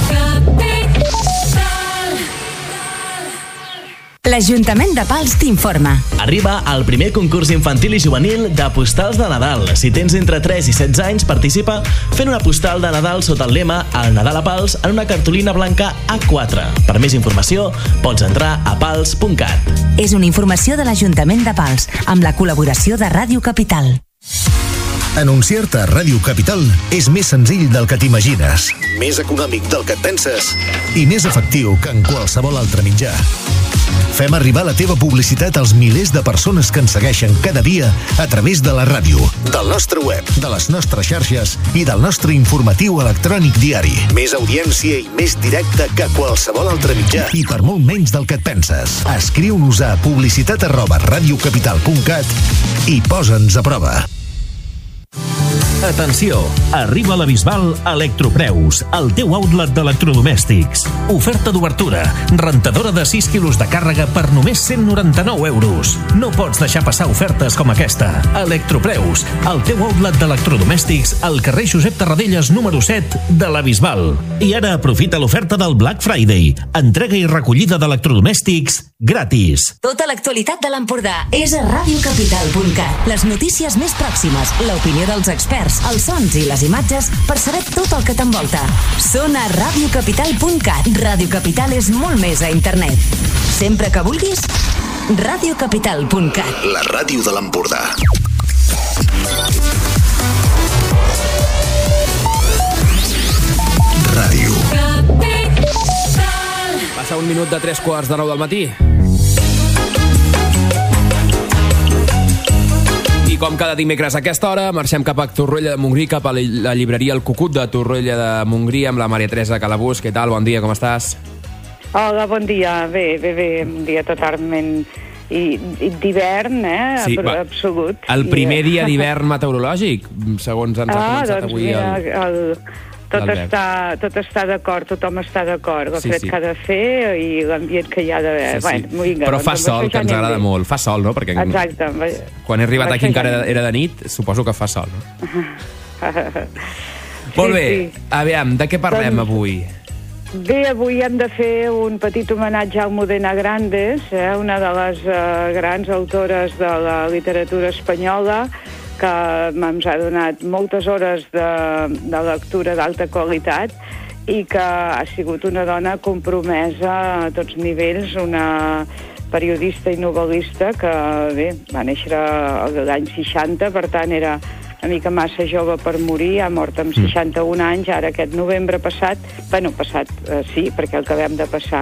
L'Ajuntament de Pals t'informa. Arriba el primer concurs infantil i juvenil de postals de Nadal. Si tens entre 3 i 16 anys, participa fent una postal de Nadal sota el lema El Nadal a Pals en una cartolina blanca A4. Per més informació, pots entrar a pals.cat. És una informació de l'Ajuntament de Pals, amb la col·laboració de Ràdio Capital. Anunciar-te a Ràdio Capital és més senzill del que t'imagines, més econòmic del que et penses i més efectiu que en qualsevol altre mitjà. Fem arribar la teva publicitat als milers de persones que ens segueixen cada dia a través de la ràdio, del nostre web, de les nostres xarxes i del nostre informatiu electrònic diari. Més audiència i més directe que qualsevol altre mitjà i per molt menys del que et penses. Escriu-nos a publicitat@radiocapital.cat i posa'ns a prova. Atenció, arriba a la Bisbal Electropreus, el teu outlet d'electrodomèstics. Oferta d'obertura, rentadora de 6 quilos de càrrega per només 199 euros. No pots deixar passar ofertes com aquesta. Electropreus, el teu outlet d'electrodomèstics al carrer Josep Tarradellas número 7 de la Bisbal. I ara aprofita l'oferta del Black Friday. Entrega i recollida d'electrodomèstics gratis. Tota l'actualitat de l'Empordà és a radiocapital.cat. Les notícies més pròximes, l'opinió dels experts, els sons i les imatges per saber tot el que t'envolta. Són a radiocapital.cat. Ràdio Capital és molt més a internet. Sempre que vulguis, radiocapital.cat. La ràdio de l'Empordà. Ràdio. Passa un minut de 3:45 del matí. I com cada dimecres a aquesta hora, marxem cap a Torroella de Montgrí, cap a la llibreria El Cucut de Torroella de Montgrí, amb la Maria Teresa Calabús. Què tal? Bon dia, com estàs? Hola, bon dia. Bé. Un dia totalment d'hivern, Sí, absolut. El primer dia d'hivern meteorològic, segons ens ha començat avui mira, tot està d'acord, tothom està d'acord, el fred que ha de fer i l'ambient que hi ha d'haver. Sí. Però fa sol, que ens agrada molt. Fa sol, no? Perquè exacte. Quan he arribat aquí encara era de nit, suposo que fa sol, no? Molt bé, aviam, de què parlem avui? Bé, avui hem de fer un petit homenatge a Almudena Grandes, una de les grans autores de la literatura espanyola, que ens ha donat moltes hores de lectura d'alta qualitat i que ha sigut una dona compromesa a tots nivells, una periodista i novel·lista que, bé, va néixer l'any 60, per tant era una mica massa jove per morir, ha mort amb 61 anys, ara aquest novembre passat, sí, perquè el acabem de passar,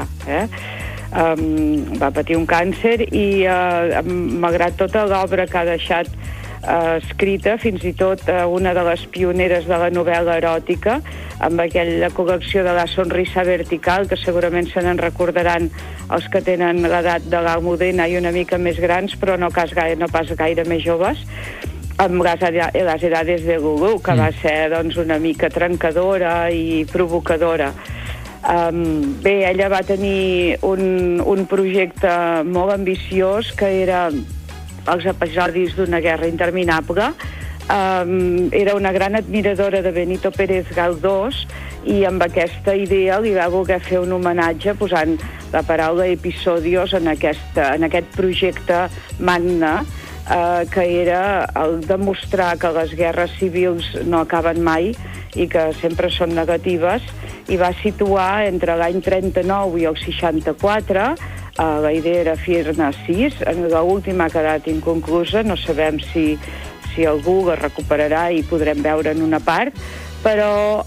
va patir un càncer i malgrat tota l'obra que ha deixat escrita, fins i tot una de les pioneres de la novel·la eròtica, amb aquella col·lecció de La sonrisa vertical, que segurament se n'en recordaran els que tenen l'edat de l'Almudena i una mica més grans, però no pas gaire més joves, amb les edades de Lulu, que va ser doncs, una mica trencadora i provocadora. Bé, ella va tenir un projecte molt ambiciós que era els episodis d'una guerra interminable. Era una gran admiradora de Benito Pérez Galdós i amb aquesta idea li va voler fer un homenatge posant la paraula episodios en aquest projecte magne, que era el demostrar que les guerres civils no acaben mai i que sempre són negatives, i va situar entre l'any 39 i el 64. La idea era fer-ne 6, l'última ha quedat inconclusa, no sabem si algú la recuperarà i podrem veure en una part, però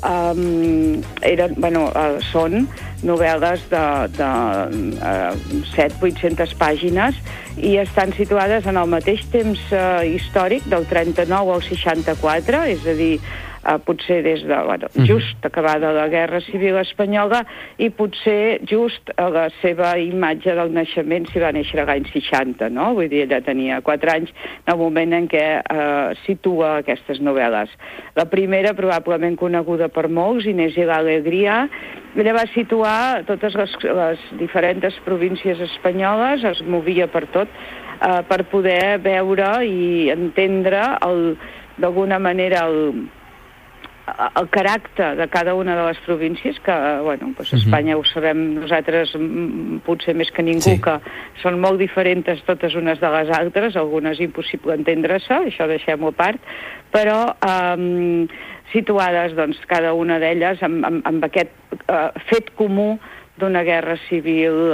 són novel·les de 700-800 pàgines i estan situades en el mateix temps històric del 39 al 64, és a dir, potser des de just acabada la Guerra Civil Espanyola i potser just a la seva imatge del naixement, si va néixer l'any 60, no? Vull dir, ella tenia 4 anys en el moment en què situa aquestes novel·les. La primera, probablement coneguda per molts, Inés i l'Alegria, ella va situar totes les diferents províncies espanyoles, es movia per tot, per poder veure i entendre d'alguna manera el caràcter de cada una de les províncies, que, Espanya ho sabem nosaltres potser més que ningú, que són molt diferents totes unes de les altres, algunes impossible entendre-se, això deixem-ho a part, però situades, doncs, cada una d'elles amb aquest fet comú d'una guerra civil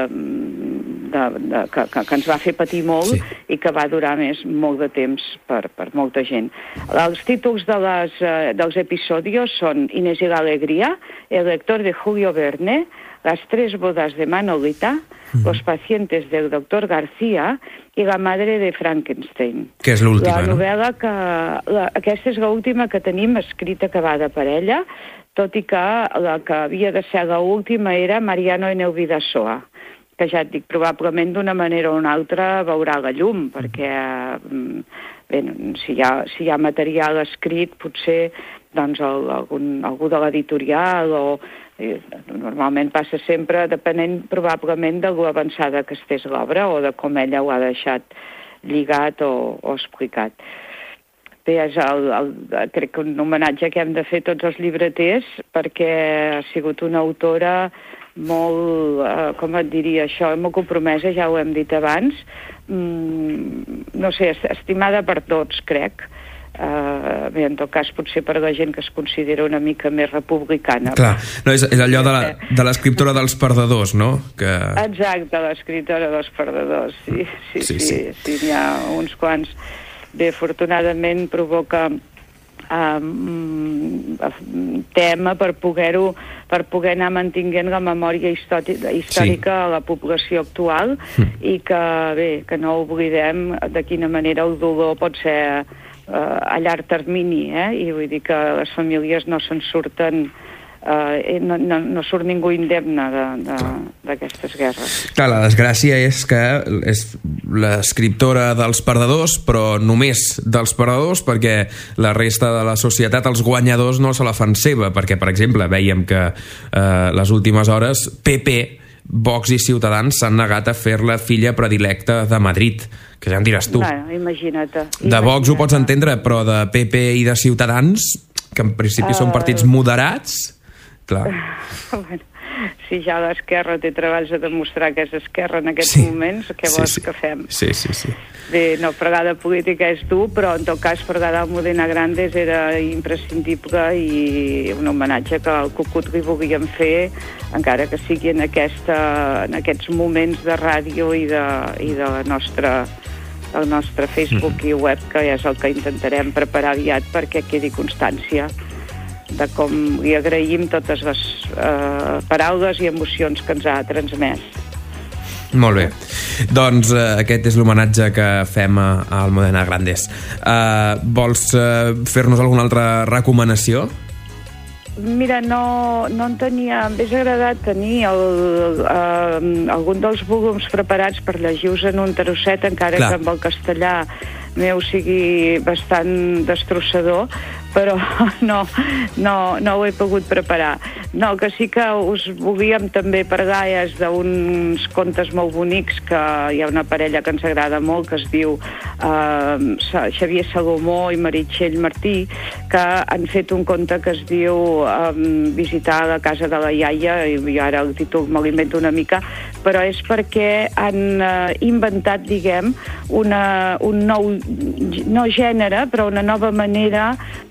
que ens va fer patir molt i que va durar molt de temps per molta gent. Els títols dels episodios són Inés y la Alegría, El lector de Julio Verne, Las 3 bodas de Manolita, Los pacientes del doctor García i La madre de Frankenstein. Que és l'última, La novel·la aquesta és l'última que tenim escrita acabada per ella, tot i que la que havia de ser l'última era Mariano en el Vidasoa, que ja et dic, probablement d'una manera o una altra veurà la llum, perquè bé, si hi ha material escrit, potser doncs, algú de l'editorial o normalment passa sempre depenent probablement de l'avançada que estés l'obra o de com ella ho ha deixat lligat o explicat. Bé, és crec que un homenatge que hem de fer tots els llibreters perquè ha sigut una autora molt, com et diria això, molt compromesa, ja ho hem dit abans, no sé, estimada per tots, crec. Bé, en tot cas, potser per la gent que es considera una mica més republicana. Clar, no, és allò de l'escriptora dels perdedors, no? Exacte, l'escriptora dels perdedors, sí, n'hi ha uns quants. Bé, afortunadament provoca tema per poder anar mantinguent la memòria històrica a la població actual i que, bé, que no oblidem de quina manera el dolor pot ser a llarg termini, i vull dir que les famílies no se'n surten, no surt ningú indemne d'aquestes guerres. Clar, la desgràcia és que és l'escriptora dels perdedors, però només dels perdedors, perquè la resta de la societat, els guanyadors, no se la fan seva, perquè, per exemple, vèiem que les últimes hores PP, Vox i Ciutadans s'han negat a fer-la filla predilecta de Madrid, que ja en diràs tu. Imagina't. De Vox ho pots entendre, però de PP i de Ciutadans, que en principi són partits moderats, clar. Si ja l'esquerra té treballs a demostrar que és esquerra en aquests moments, què vols que fem? Sí. Bé, no, fregar de política és dur, però en tot cas fregar d'Almudena Grandes era imprescindible i un homenatge que al Cucut li volíem fer, encara que sigui en aquests moments de ràdio i de la nostra Facebook i web, que és el que intentarem preparar aviat perquè quedi constància de com li agraïm totes les paraules i emocions que ens ha transmès. Molt bé. Doncs aquest és l'homenatge que fem a Almudena Grandes. Vols fer-nos alguna altra recomanació? Mira, no en tenia... M'hagués agradat tenir algun dels volums preparats per llegir-vos en un trosset, encara que amb el castellà meu sigui bastant destrossador, però no ho he pogut preparar. No, que sí que us volíem també parlar d'uns contes molt bonics, que hi ha una parella que ens agrada molt, que es diu Xavier Salomó i Meritxell Martí, que han fet un conte que es diu Visitar la casa de la iaia, i ara el títol me l'invento una mica, però és perquè han inventat, diguem, un nou, no gènere, però una nova manera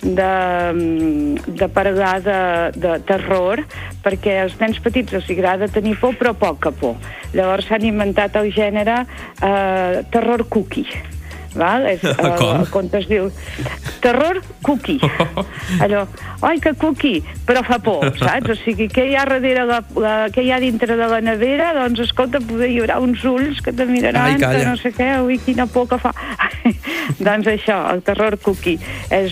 de parlar de terror, perquè als nens petits els agrada tenir por, però poca por. Llavors s'han inventat el gènere terror cookie. Val? El conte es diu terror cookie. Allò, oi que cookie, però fa por, saps? O sigui, què hi ha darrere què hi ha dintre de la nevera? Doncs, escolta, poder hi haurà uns ulls que te miraran, que no sé què, ui, quina por que fa. Doncs això, el terror cookie. És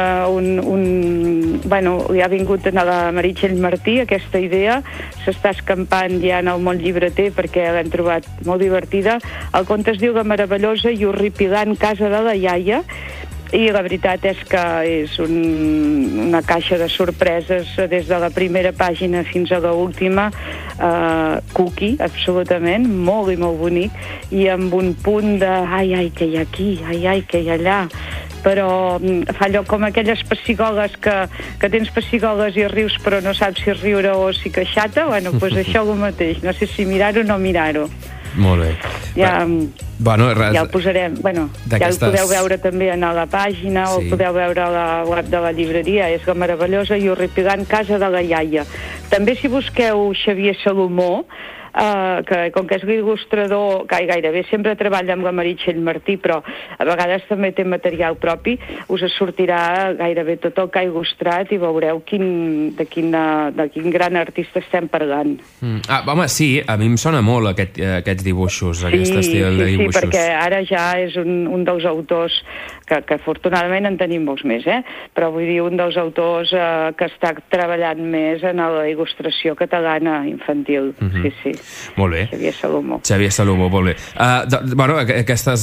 bueno, li ha vingut a la Meritxell Martí aquesta idea, s'està escampant ja en el món llibreter perquè l'hem trobat molt divertida. El conte es diu La meravellosa i horripilant casa de la iaia, i la veritat és que és una caixa de sorpreses des de la primera pàgina fins a l'última, cookie, absolutament, molt i molt bonic, i amb un punt de ai, què hi ha aquí, ai, què hi ha allà, però fa allò com aquelles pessigòles que tens pessigòles i rius però no saps si riure o si queixar-te. Bueno, doncs això el mateix, no sé si mirar-ho o no mirar-ho. Molt bé. Ja el posarem, ja el podeu veure també a la pàgina, o el podeu veure a la web de la llibreria. És La meravellosa i horripilant casa de la iaia. També, si busqueu Xavier Salomó, que com que és l'il·lustrador, gairebé sempre treballa amb la Meritxell Martí, però a vegades també té material propi, us sortirà gairebé tot el que ha il·lustrat i veureu de quin gran artista estem parlant. Home, sí, a mi em sona molt aquests dibuixos, aquest estil de dibuixos. Sí, perquè ara ja és un dels autors que afortunadament en tenim molts més, però vull dir, un dels autors que està treballant més en la il·lustració catalana infantil. Sí. Molt bé. Xavier Salomó, molt bé. Bueno, aquestes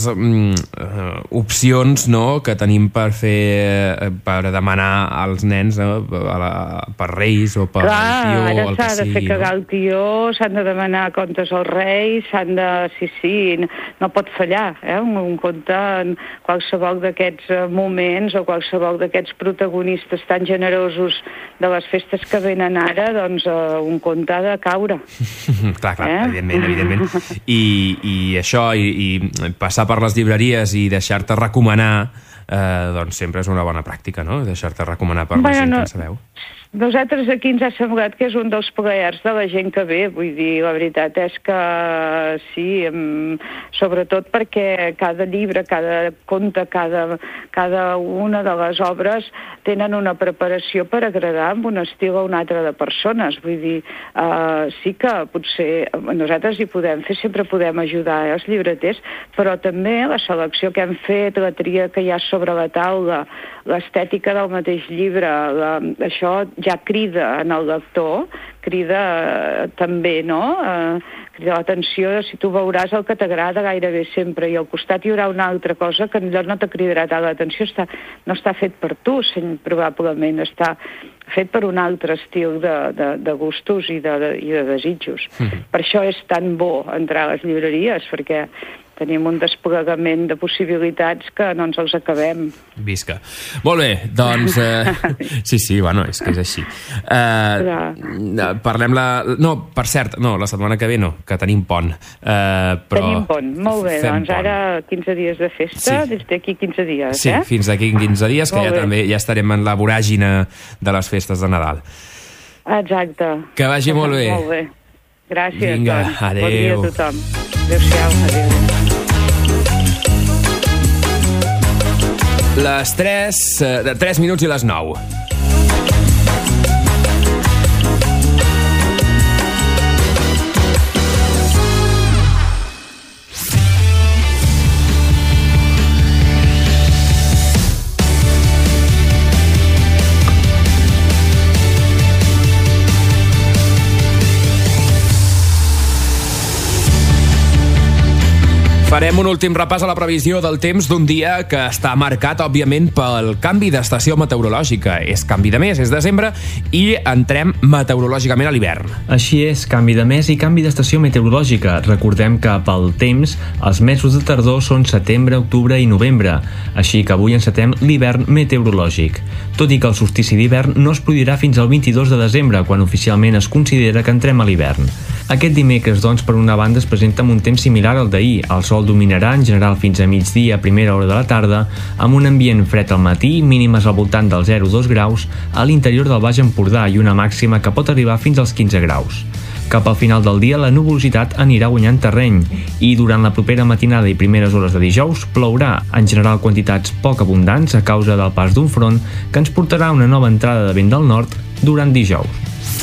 opcions, no?, que tenim per demanar als nens, per Reis o per el tió, ara el que s'ha de fer cagar el tió, s'han de demanar comptes als Reis, s'han de... Sí, no pot fallar, un conte en qualsevol d'aquests moments o qualsevol d'aquests protagonistes tan generosos de les festes que venen ara, doncs un conte ha de caure. Clar, evidentment. I això, i passar per les llibreries i deixar-te recomanar, doncs sempre és una bona pràctica, no?, deixar-te recomanar per la gent que en sabeu. Nosaltres aquí ens ha semblat que és un dels plaers de la gent que ve, vull dir, la veritat és que sí, sobretot perquè cada llibre, cada conte, cada una de les obres tenen una preparació per agradar amb un estil o un altre de persones, vull dir, sí que potser nosaltres hi podem fer, sempre podem ajudar els llibreters, però també la selecció que hem fet, la tria que hi ha sobre la taula, l'estètica del mateix llibre, això ja crida en el lector, crida també, no?, crida l'atenció, si tu veuràs el que t'agrada gairebé sempre, i al costat hi haurà una altra cosa que allò no te cridarà tant l'atenció, no està fet per tu, probablement, està fet per un altre estil de gustos i de desitjos. Per això és tan bo entrar a les llibreries, perquè tenim un desplegament de possibilitats que no ens els acabem. Visca. Molt bé, doncs... Sí, bueno, és que és així. Parlem No, per cert, no, la setmana que ve no, que tenim pont. Tenim pont, molt bé, doncs ara 15 dies de festa, des d'aquí 15 dies, Sí, fins d'aquí 15 dies, que ja estarem en la voràgina de les festes de Nadal. Exacte. Que vagi molt bé. Molt bé. Gràcies, Vinga, doncs. adéu. Bon dia a tothom. Adéu-siau, adéu. Les 3 minuts i les 9. Farem un últim repàs a la previsió del temps d'un dia que està marcat, òbviament, pel canvi d'estació meteorològica. És canvi de mes, és desembre, i entrem meteorològicament a l'hivern. Així és, canvi de mes i canvi d'estació meteorològica. Recordem que pel temps, els mesos de tardor són setembre, octubre i novembre, així que avui encetem l'hivern meteorològic. Tot i que el solstici d'hivern no es produirà fins al 22 de desembre, quan oficialment es considera que entrem a l'hivern. Aquest dimecres, doncs, per una banda, es presenta amb un temps similar al d'ahir. El sol dominarà en general fins a migdia a primera hora de la tarda, amb un ambient fred al matí, mínimes al voltant dels 0,2 graus, a l'interior del Baix Empordà i una màxima que pot arribar fins als 15 graus. Cap al final del dia, la nuvolositat anirà guanyant terreny i durant la propera matinada i primeres hores de dijous plourà, en general quantitats poc abundants a causa del pas d'un front que ens portarà una nova entrada de vent del nord durant dijous.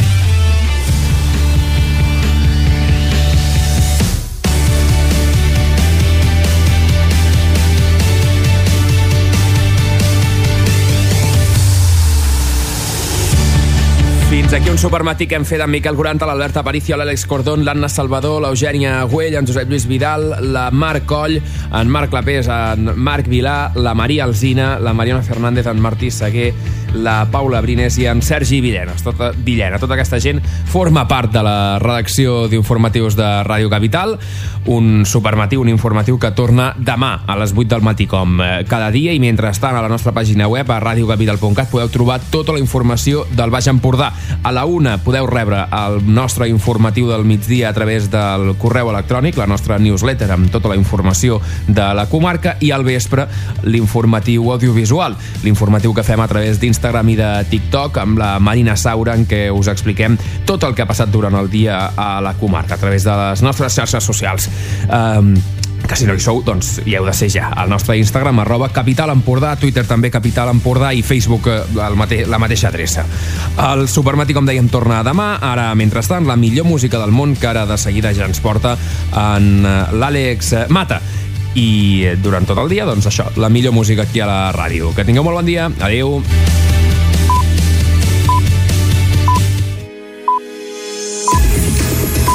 Fins aquí un supermatí que hem fet amb Miquel Goranta, l'Albert Aparicio, l'Àlex Cordón, l'Anna Salvador, l'Eugènia Güell, en Josep Lluís Vidal, la Mar Coll, en Marc Clapés, en Marc Vilà, la Maria Alsina, la Mariona Fernández, en Martí Seguer, la Paula Brines i en Sergi Villena. Tota aquesta gent forma part de la redacció d'informatius de Ràdio Capital. Un supermatí, un informatiu que torna demà a les 8 del matí, com cada dia, i mentrestant a la nostra pàgina web a radiocapital.cat podeu trobar tota la informació del Baix Empordà. A la 1 podeu rebre el nostre informatiu del migdia a través del correu electrònic, la nostra newsletter amb tota la informació de la comarca, i al vespre l'informatiu audiovisual, l'informatiu que fem a través d'Instagram d'Instagram i de TikTok, amb la Marina Saura, en què us expliquem tot el que ha passat durant el dia a la comarca a través de les nostres xarxes socials. Que si no hi sou, doncs hi heu de ser ja. Al nostre Instagram, @CapitalEmpordà, Twitter també Capital Empordà i Facebook la mateixa adreça. El Supermatí, com dèiem, torna demà. Ara, mentrestant, la millor música del món, que ara de seguida ja ens porta en l'Àlex Mata. I durant tot el dia, doncs això, la millor música aquí a la ràdio. Que tingueu molt bon dia. Adéu.